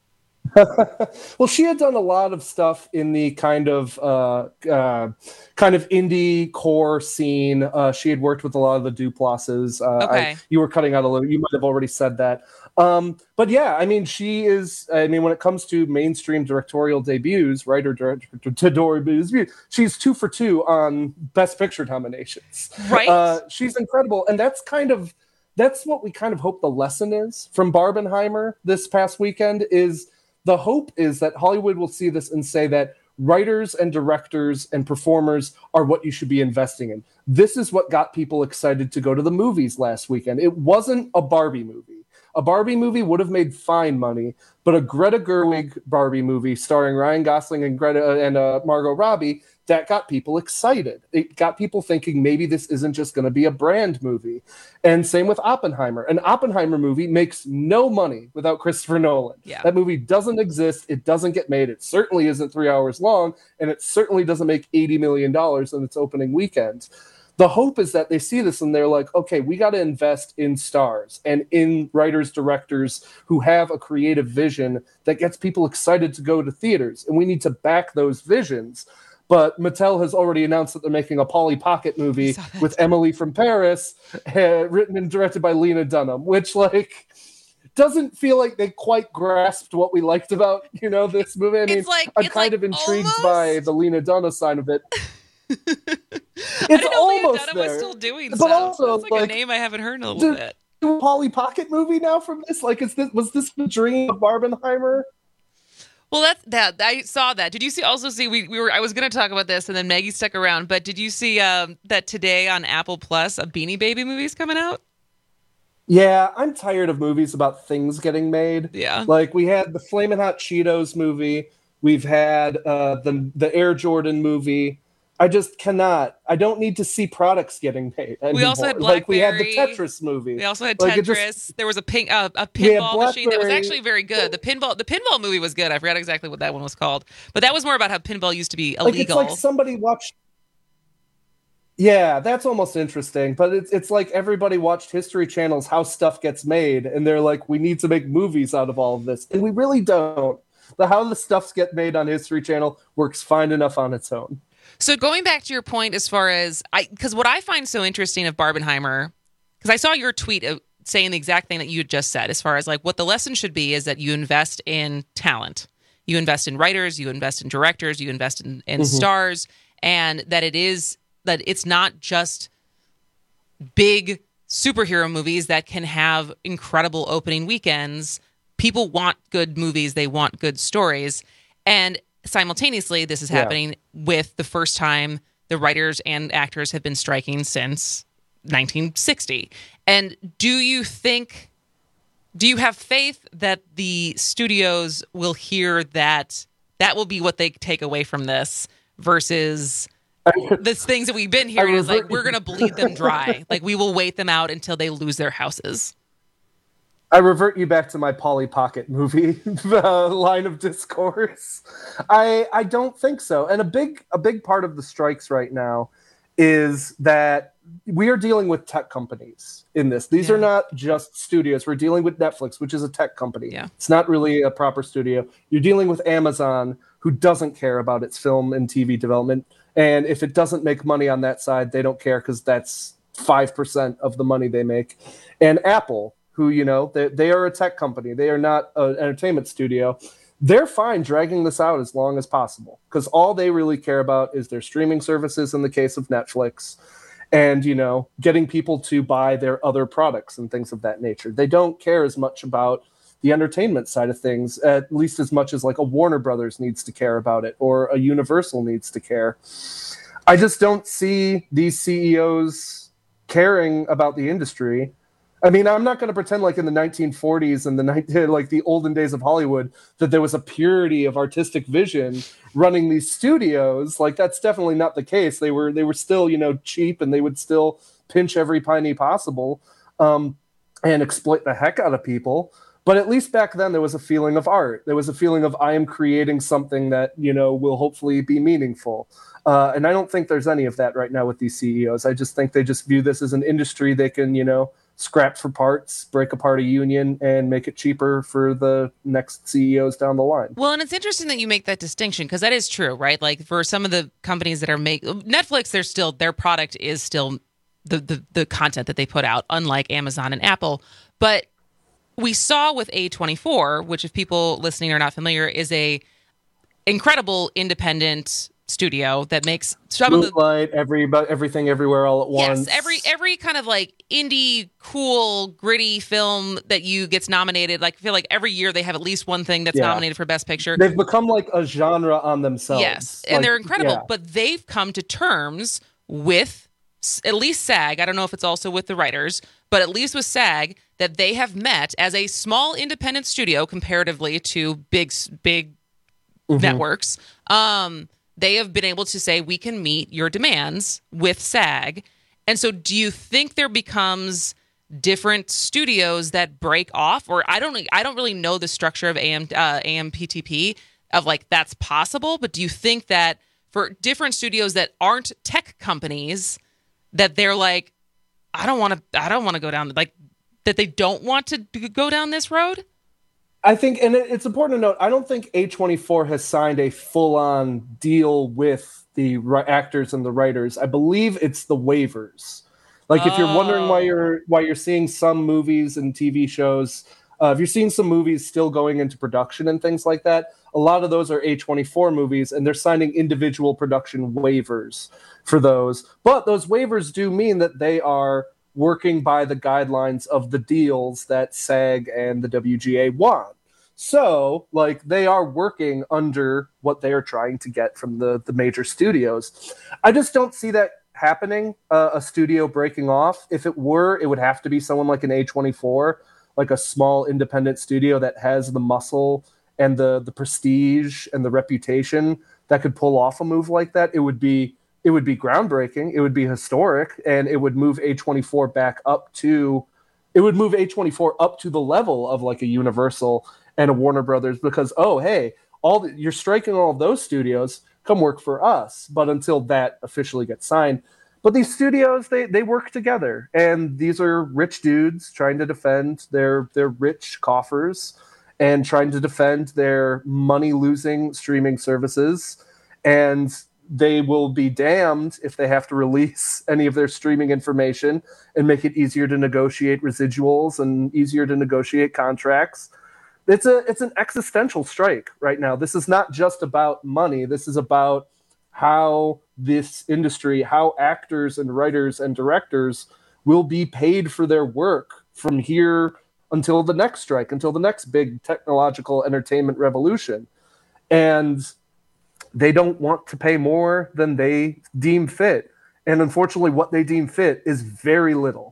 Well, she had done a lot of stuff in the kind of uh, uh, kind of indie core scene. Uh, she had worked with a lot of the Duplases. Uh, Okay. I, you were cutting out a little. You might have already said that. Um, but yeah, I mean, she is. I mean, when it comes to mainstream directorial debuts, writer director debuts, she's two for two on Best Picture nominations. Right. Uh, she's incredible, and that's kind of that's what we kind of hope the lesson is from Barbenheimer this past weekend. Is the hope is that Hollywood will see this and say that writers and directors and performers are what you should be investing in. This is what got people excited to go to the movies last weekend. It wasn't a Barbie movie. A Barbie movie would have made fine money, but a Greta Gerwig Barbie movie starring Ryan Gosling and Greta and uh, Margot Robbie, that got people excited. It got people thinking maybe this isn't just going to be a brand movie. And same with Oppenheimer. An Oppenheimer movie makes no money without Christopher Nolan. Yeah. That movie doesn't exist. It doesn't get made. It certainly isn't three hours long, and it certainly doesn't make eighty million dollars in its opening weekend. The hope is that they see this and they're like, okay, we got to invest in stars and in writers, directors who have a creative vision that gets people excited to go to theaters. And we need to back those visions. But Mattel has already announced that they're making a Polly Pocket movie with Emily from Paris, uh, written and directed by Lena Dunham, which, like, doesn't feel like they quite grasped what we liked about, you know, this movie. I mean, It's like- I'm it's kind like of intrigued almost- by the Lena Dunham side of it. I It's didn't know Lena almost Dunham was there. still doing But stuff. also, That's like, like, a name I haven't heard in a little Did- bit. do a Polly Pocket movie now from this? Like, is this was this the dream of Barbenheimer? Well, that's that. I saw that. Did you see? Also, see we, we were. I was going to talk about this, and then Maggie stuck around. But did you see um, that today on Apple Plus, a Beanie Baby movie's coming out? Yeah, I'm tired of movies about things getting made. Yeah. Like we had the Flamin' Hot Cheetos movie. We've had uh, the the Air Jordan movie. I just cannot. I don't need to see products getting made anymore. We also had like we had the Blackberry. Tetris movie. We also had Like, Tetris. it just- there was a pink, uh, a We had pinball machine that was Blackberry. actually very good. The pinball, the pinball movie was good. I forgot exactly what that one was called, but that was more about how pinball used to be Like it's illegal. like somebody watched. Yeah, that's almost interesting. But it's it's like everybody watched History Channel's How Stuff Gets Made, and they're like, we need to make movies out of all of this, and we really don't. The How the Stuffs Get Made on History Channel works fine enough on its own. So going back to your point, as far as I, because what I find so interesting of Barbenheimer, because I saw your tweet of saying the exact thing that you had just said, as far as like what the lesson should be is that you invest in talent, you invest in writers, you invest in directors, you invest in, in Mhm. stars, and that it is that it's not just big superhero movies that can have incredible opening weekends. People want good movies, they want good stories, and simultaneously, this is Yeah. happening with the first time the writers and actors have been striking since nineteen sixty. And do you think, do you have faith that the studios will hear that that will be what they take away from this versus the things that we've been hearing is like, revert- we're going to bleed them dry. Like, we will wait them out until they lose their houses. I revert you back to my Polly Pocket movie uh, line of discourse. I I don't think so. And a big a big part of the strikes right now is that we are dealing with tech companies in this. These are not just studios. We're dealing with Netflix, which is a tech company. Yeah. It's not really a proper studio. You're dealing with Amazon, who doesn't care about its film and T V development. And if it doesn't make money on that side, they don't care because that's five percent of the money they make. And Apple, who, you know, they, they are a tech company. They are not an entertainment studio. They're fine dragging this out as long as possible because all they really care about is their streaming services in the case of Netflix and, you know, getting people to buy their other products and things of that nature. They don't care as much about the entertainment side of things, at least as much as like a Warner Brothers needs to care about it or a Universal needs to care. I just don't see these C E Os caring about the industry. I mean, I'm not going to pretend like in the nineteen forties and the like the olden days of Hollywood that there was a purity of artistic vision running these studios. Like that's definitely not the case. They were they were still, you know, cheap and they would still pinch every penny possible um, and exploit the heck out of people. But at least back then there was a feeling of art. There was a feeling of I am creating something that, you know, will hopefully be meaningful. Uh, and I don't think there's any of that right now with these C E Os. I just think they just view this as an industry they can, you know, scrap for parts, break apart a union, and make it cheaper for the next C E Os down the line. Well, and it's interesting that you make that distinction because that is true, right? Like for some of the companies that are make Netflix, they're still their product is still the the, the content that they put out, unlike Amazon and Apple. But we saw with A twenty-four, which if people listening are not familiar, is a incredible independent studio that makes some Moonlight, of the every everything everywhere all at once. Yes, every every kind of like indie, cool, gritty film that you gets nominated. Like I feel like every year they have at least one thing that's Yeah. nominated for Best Picture. They've become like a genre on themselves. Yes, and Like, they're incredible. yeah. But they've come to terms with s- at least SAG. I don't know if it's also with the writers, but at least with SAG that they have met as a small independent studio comparatively to big s- big Mhm. networks. Um, they have been able to say we can meet your demands with SAG. And so do you think there becomes different studios that break off, or I don't I don't really know the structure of A M uh, A M P T P of like that's possible, but do you think that for different studios that aren't tech companies that they're like I don't want to I don't want to go down like that they don't want to d- go down this road? I think, and it- it's important to note, I don't think A twenty-four has signed a full-on deal with the ri- actors and the writers. I believe it's the waivers. Like, if you're wondering why you're why you're seeing some movies and T V shows, uh, if you're seeing some movies still going into production and things like that, a lot of those are A twenty-four movies, and they're signing individual production waivers for those. But those waivers do mean that they are working by the guidelines of the deals that SAG and the W G A want. So, like, they are working under what they are trying to get from the, the major studios. I just don't see that happening, uh, a studio breaking off. If it were, it would have to be someone like an A twenty-four, like a small independent studio that has the muscle and the, the prestige and the reputation that could pull off a move like that. It would be it would be groundbreaking. It would be historic, and it would move A twenty-four back up to it would move A twenty-four up to the level of like a Universal and a Warner Brothers, because, oh, hey, all the, you're striking all of those studios, come work for us. But until that officially gets signed, but these studios, they they work together, and these are rich dudes trying to defend their their rich coffers and trying to defend their money losing streaming services, and they will be damned if they have to release any of their streaming information and make it easier to negotiate residuals and easier to negotiate contracts. It's a it's an existential strike right now. This is not just about money. This is about how this industry, how actors and writers and directors will be paid for their work from here until the next strike, until the next big technological entertainment revolution. And they don't want to pay more than they deem fit. And unfortunately, what they deem fit is very little.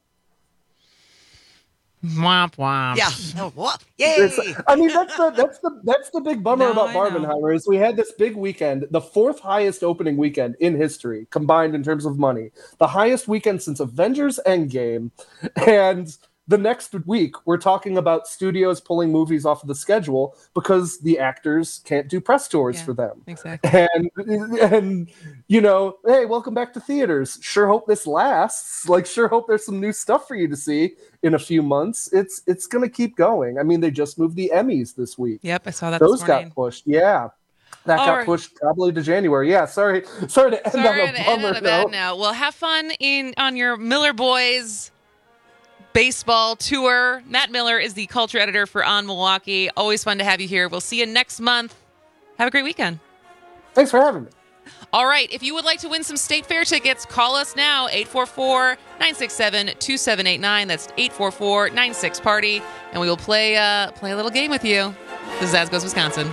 Womp womp. Yeah. Oh, what? Yay! It's, I mean, that's the that's the that's the big bummer No, about I know. Barbenheimer is we had this big weekend, the fourth highest opening weekend in history, combined in terms of money, the highest weekend since Avengers Endgame, and the next week we're talking about studios pulling movies off of the schedule because the actors can't do press tours Yeah, for them. Exactly. And and you know, hey, welcome back to theaters. Sure hope this lasts. Like, sure hope there's some new stuff for you to see in a few months. It's it's gonna keep going. I mean, they just moved the Emmys this week. Yep, I saw that. Those this morning. got pushed. Yeah. That All got right. pushed probably to January. Yeah, sorry. Sorry to end Sorry on a to end bummer on a bad note. note. Well, have fun in on your Miller Boys baseball tour. Matt Miller is the culture editor for On Milwaukee. Always fun to have you here. We'll see you next month. Have a great weekend. Thanks for having me. All right. If you would like to win some State Fair tickets, call us now, eight four four, nine six seven, two seven eight nine. That's eight four four, nine six, party. And we will play uh, play a little game with you. This is As Goes Wisconsin.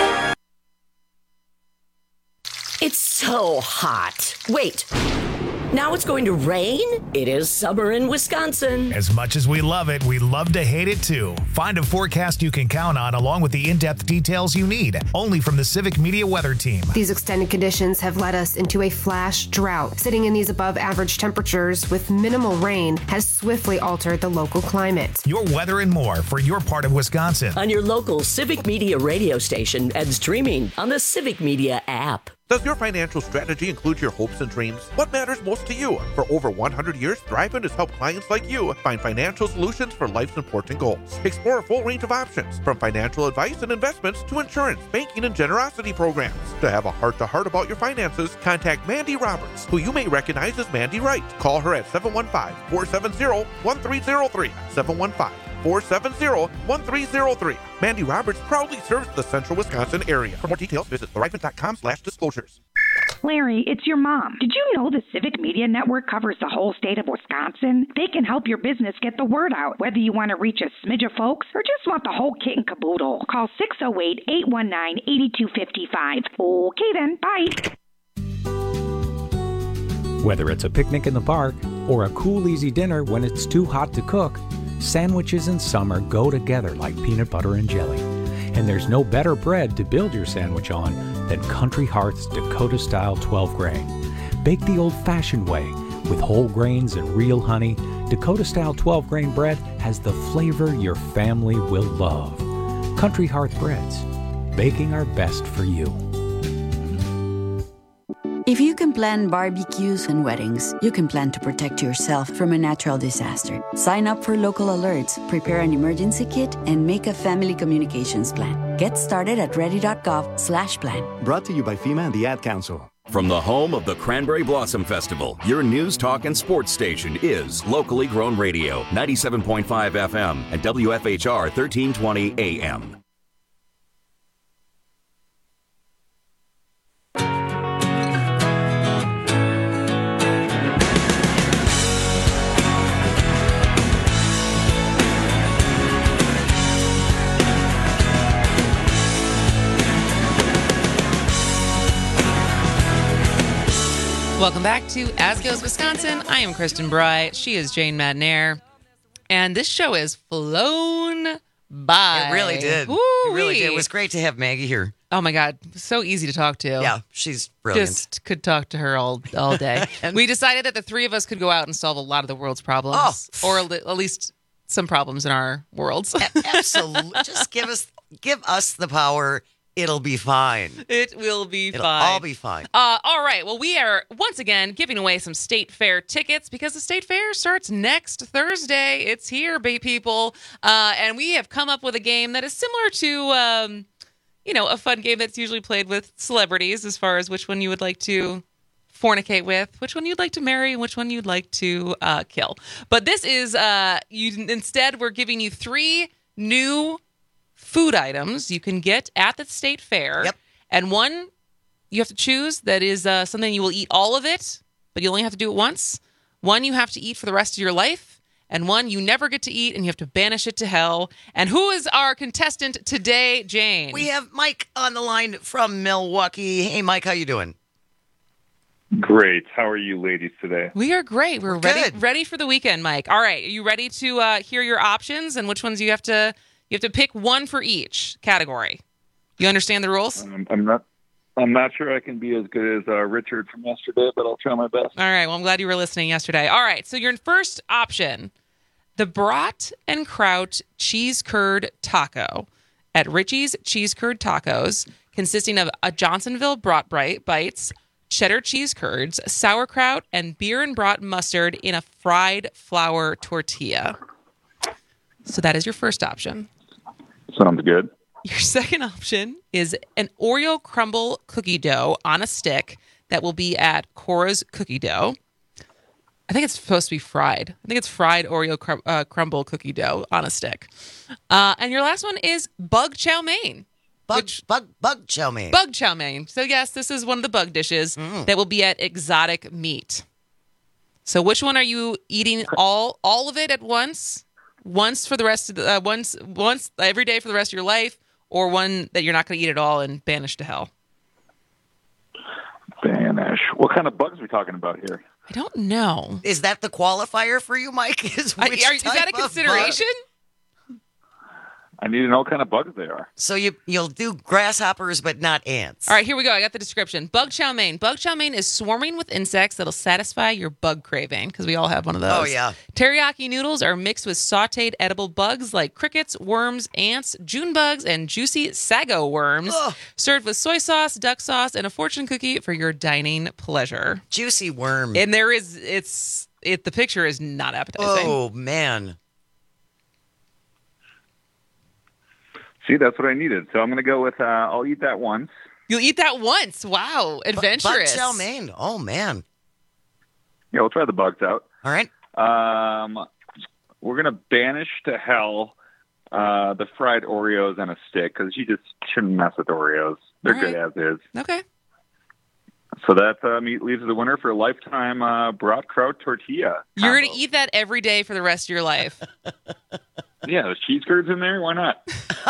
It's so hot. Wait. Now it's going to rain? It is summer in Wisconsin. As much as we love it, we love to hate it too. Find a forecast you can count on along with the in-depth details you need, only from the Civic Media Weather Team. These extended conditions have led us into a flash drought. Sitting in these above average temperatures with minimal rain has swiftly altered the local climate. Your weather and more for your part of Wisconsin. On your local Civic Media radio station and streaming on the Civic Media app. Does your financial strategy include your hopes and dreams? What matters most to you? For over one hundred years, Thriven has helped clients like you find financial solutions for life's important goals. Explore a full range of options, from financial advice and investments to insurance, banking, and generosity programs. To have a heart-to-heart about your finances, contact Mandy Roberts, who you may recognize as Mandy Wright. Call her at seven one five, four seven zero, one three zero three, seven one five, four seven zero, one three zero three. Mandy Roberts proudly serves the central Wisconsin area. For more details, visit thriven.com slash disclosures. Larry, it's your mom. Did you know the Civic Media Network covers the whole state of Wisconsin? They can help your business get the word out, whether you want to reach a smidge of folks or just want the whole kit and caboodle. Call six oh eight, eight one nine, eight two five five. Okay then, bye. Whether it's a picnic in the park or a cool, easy dinner when it's too hot to cook, sandwiches in summer go together like peanut butter and jelly. And there's no better bread to build your sandwich on than Country Hearth's Dakota-style twelve grain. Baked the old-fashioned way with whole grains and real honey, Dakota-style twelve grain bread has the flavor your family will love. Country Hearth Breads, baking our best for you. If you can plan barbecues and weddings, you can plan to protect yourself from a natural disaster. Sign up for local alerts, prepare an emergency kit, and make a family communications plan. Get started at ready.gov slash plan. Brought to you by FEMA and the Ad Council. From the home of the Cranberry Blossom Festival, your news, talk, and sports station is Locally Grown Radio, ninety-seven point five F M and W F H R thirteen twenty A M. Welcome back to As Goes Wisconsin. I am Kristen Bry. She is Jane Madnair. And this show is flown by. It really did. Woo-wee. It really did. It was great to have Maggie here. Oh, my God. So easy to talk to. Yeah, she's brilliant. Just could talk to her all, all day. We decided that the three of us could go out and solve a lot of the world's problems. Oh. Or at least some problems in our worlds. Absolutely. Just give us, give us the power. It'll be fine. It will be It'll fine. all be fine. Uh, all right. Well, we are once again giving away some State Fair tickets because the State Fair starts next Thursday. It's here, bay people. Uh, and we have come up with a game that is similar to, um, you know, a fun game that's usually played with celebrities as far as which one you would like to fornicate with, which one you'd like to marry, and which one you'd like to uh, kill. But this is, uh, you instead, we're giving you three new food items you can get at the State Fair. Yep. And one you have to choose that is uh, something you will eat all of it, but you only have to do it once. One you have to eat for the rest of your life. And one you never get to eat and you have to banish it to hell. And who is our contestant today, Jane? We have Mike on the line from Milwaukee. Hey, Mike, how you doing? Great. How are you ladies today? We are great. We're, We're ready good. ready for the weekend, Mike. All right. Are you ready to uh, hear your options and which ones you have to... You have to pick one for each category. You understand the rules? Um, I'm not. I'm not sure I can be as good as uh, Richard from yesterday, but I'll try my best. All right. Well, I'm glad you were listening yesterday. All right. So your first option, the Brat and Kraut cheese curd taco at Richie's Cheese Curd Tacos, consisting of a Johnsonville brat bites, cheddar cheese curds, sauerkraut, and beer and brat mustard in a fried flour tortilla. So that is your first option. Sounds good. Your second option is an Oreo crumble cookie dough on a stick that will be at Cora's Cookie Dough. I think it's supposed to be fried. I think it's fried Oreo cr- uh, crumble cookie dough on a stick. Uh, and your last one is bug chow mein. Bug, which, bug, bug chow mein. Bug chow mein. So yes, this is one of the bug dishes mm. that will be at Exotic Meat. So which one are you eating all all of it at once? Once for the rest of the uh, once once every day for the rest of your life, or one that you're not going to eat at all and banish to hell? Banish. Gosh, what kind of bugs are we talking about here? I don't know. Is that the qualifier for you, Mike? Is, I, which are, is that a type of consideration? bug? I need to know what kind of bugs they are. So you, you'll do grasshoppers, but not ants. All right, here we go. I got the description. Bug chow mein. Bug chow mein is swarming with insects that'll satisfy your bug craving, because we all have one of those. Oh, yeah. Teriyaki noodles are mixed with sautéed edible bugs like crickets, worms, ants, June bugs, and juicy sago worms. Ugh. Served with soy sauce, duck sauce, and a fortune cookie for your dining pleasure. Juicy worm. And there is, it's, it. the picture is not appetizing. Oh, man. See, that's what I needed. So I'm going to go with, uh, I'll eat that once. You'll eat that once. Wow. Adventurous. Bug chow mein. Oh, man. Yeah, we'll try the bugs out. All right. Um, we're going to banish to hell uh, the fried Oreos on a stick, because you just shouldn't mess with Oreos. They're All good right. as is. Okay. So that uh, meat leaves the winner for a lifetime uh, brat kraut tortilla. You're combo. going to eat that every day for the rest of your life. Yeah, there's cheese curds in there. Why not?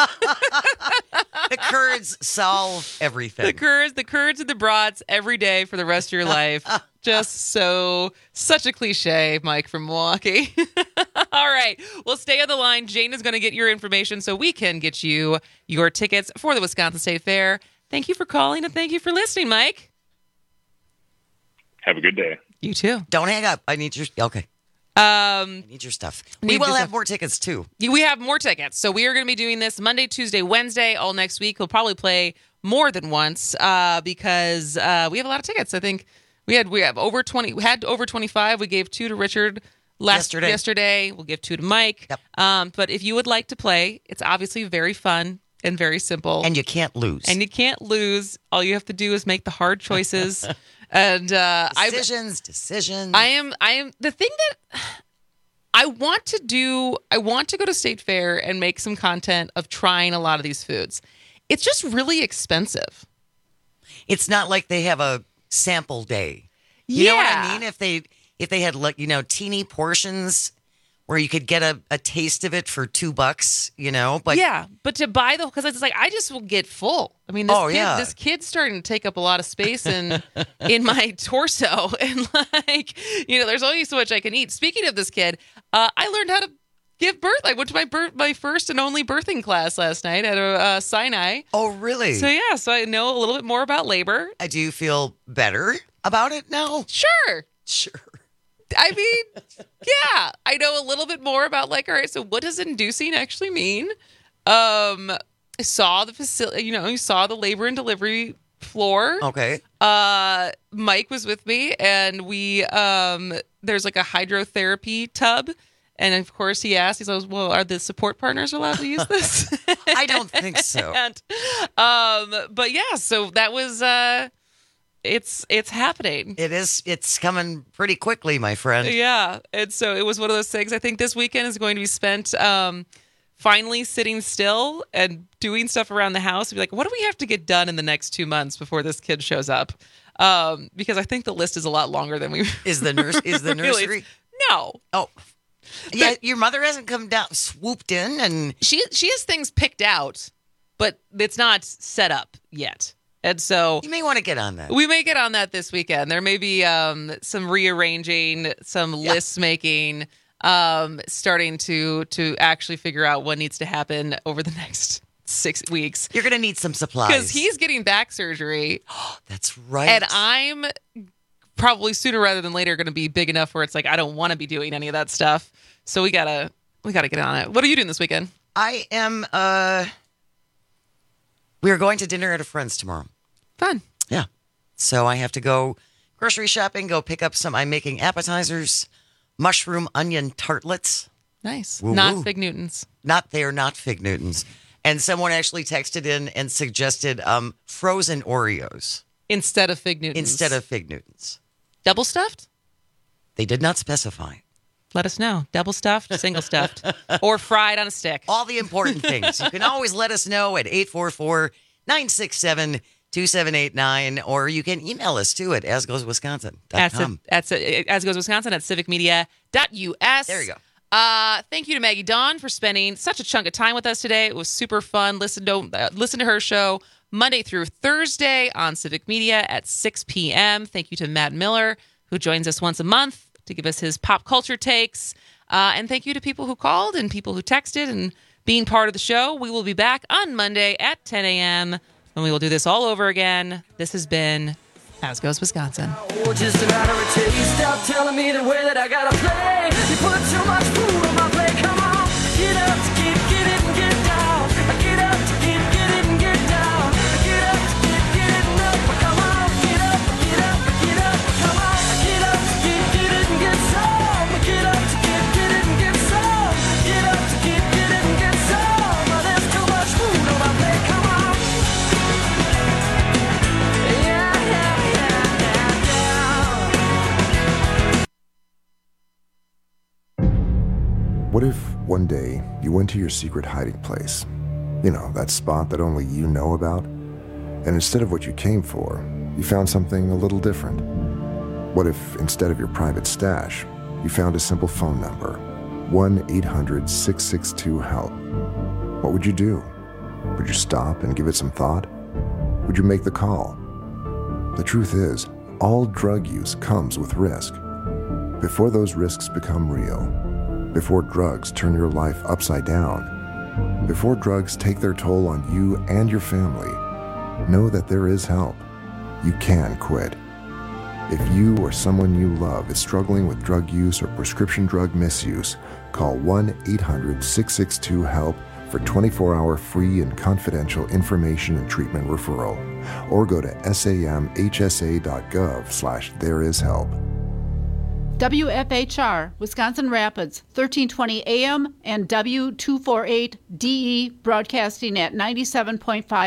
The curds solve everything. The curds, the curds and the brats every day for the rest of your life. Just so, such a cliche, Mike from Milwaukee. All right. Well, stay on the line. Jane is going to get your information so we can get you your tickets for the Wisconsin State Fair. Thank you for calling and thank you for listening, Mike. Have a good day. You too. Don't hang up. I need your... Okay. Um, I need your stuff. Need We will your have stuff. more tickets, too. We have more tickets. So we are going to be doing this Monday, Tuesday, Wednesday, all next week. We'll probably play more than once uh, because uh, we have a lot of tickets. I think we had we have over twenty. We had over twenty-five. We gave two to Richard last Yesterday. yesterday. We'll give two to Mike. Yep. Um, but if you would like to play, it's obviously very fun and very simple. And you can't lose. And you can't lose. All you have to do is make the hard choices. and uh, decisions, I, decisions. I am. I am the thing that. I want to do, I want to go to State Fair and make some content of trying a lot of these foods. It's just really expensive. It's not like they have a sample day. You yeah. know what I mean? If they if they had, like, you know, teeny portions where you could get a, a taste of it for two bucks, you know? But yeah, but to buy the, because it's like, I just will get full. I mean, this, Oh, kid, yeah. this kid's starting to take up a lot of space in in my torso. And like, you know, there's only so much I can eat. Speaking of this kid, uh, I learned how to give birth. I went to my birth, my first and only birthing class last night at a uh, Sinai. Oh, really? So yeah, so I know a little bit more about labor. I do feel better about it now. Sure. Sure. I mean, yeah, I know a little bit more about, like, all right, so what does inducing actually mean? Um, I saw the facility, you know, you saw the labor and delivery floor. Okay. Uh, Mike was with me, and we, um, there's like a hydrotherapy tub. And of course, he asked, he says, well, are the support partners allowed to use this? I don't think so. and, um, but yeah, so that was, uh, it's, it's happening. It is. It's coming pretty quickly, my friend. Yeah. And so it was one of those things. I think this weekend is going to be spent um, finally sitting still and doing stuff around the house. Be like, what do we have to get done in the next two months before this kid shows up? Um, because I think the list is a lot longer than we Is the nurse? Is the realized. nursery? No. Oh. Yeah, your mother hasn't come down, swooped in, and she she has things picked out, but it's not set up yet. And so you may want to get on that. We may get on that this weekend. There may be um, some rearranging, some yeah. list making, um, starting to to actually figure out what needs to happen over the next six weeks. You're going to need some supplies. Because he's getting back surgery. That's right. And I'm probably sooner rather than later going to be big enough where it's like, I don't want to be doing any of that stuff. So we got to we got to get on it. What are you doing this weekend? I am, uh, we are going to dinner at a friend's tomorrow. Fun. Yeah. So I have to go grocery shopping, go pick up some, I'm making appetizers, mushroom onion tartlets. Nice. Woo-woo. Not Fig Newtons. Not, they're not Fig Newtons. And someone actually texted in and suggested um, frozen Oreos. Instead of Fig Newtons. Instead of Fig Newtons. Double stuffed? They did not specify. Let us know. Double stuffed, single stuffed, or fried on a stick. All the important things. You can always let us know at eight four four, nine six seven, two seven eight nine, or you can email us too at as goes wisconsin dot com. At, at, as goes Wisconsin at civic media dot U S. There you go. Uh, thank you to Maggie Dawn for spending such a chunk of time with us today. It was super fun. Listen to uh, listen to her show, Monday through Thursday on Civic Media at six p.m. Thank you to Matt Miller, who joins us once a month to give us his pop culture takes. Uh, and thank you to people who called and people who texted and being part of the show. We will be back on Monday at ten a.m. when we will do this all over again. This has been As Goes Wisconsin. Oh, just a matter of taste. Stop telling me the way that I gotta play. You put too much food on my plate. Come on, get up to get, get it and get down. Get up to get, get it and get down. Get up to get, get it and up. Come on, get up, get up, get up. Come on, get up to get, get it and get some. Get up to get, get it and get some. Get up to get, get it and get some. There's too much food on my plate. Come on. Yeah, yeah, yeah, yeah. What if one day you went to your secret hiding place? You know, that spot that only you know about? And instead of what you came for, you found something a little different. What if instead of your private stash, you found a simple phone number, one eight hundred six six two HELP? What would you do? Would you stop and give it some thought? Would you make the call? The truth is, all drug use comes with risk. Before those risks become real, before drugs turn your life upside down, before drugs take their toll on you and your family, know that there is help. You can quit. If you or someone you love is struggling with drug use or prescription drug misuse, call one eight hundred six six two HELP for twenty-four hour free and confidential information and treatment referral, or go to samhsa.gov slash there is help. W F H R, Wisconsin Rapids, thirteen twenty A M and W two forty-eight D E, broadcasting at ninety-seven point five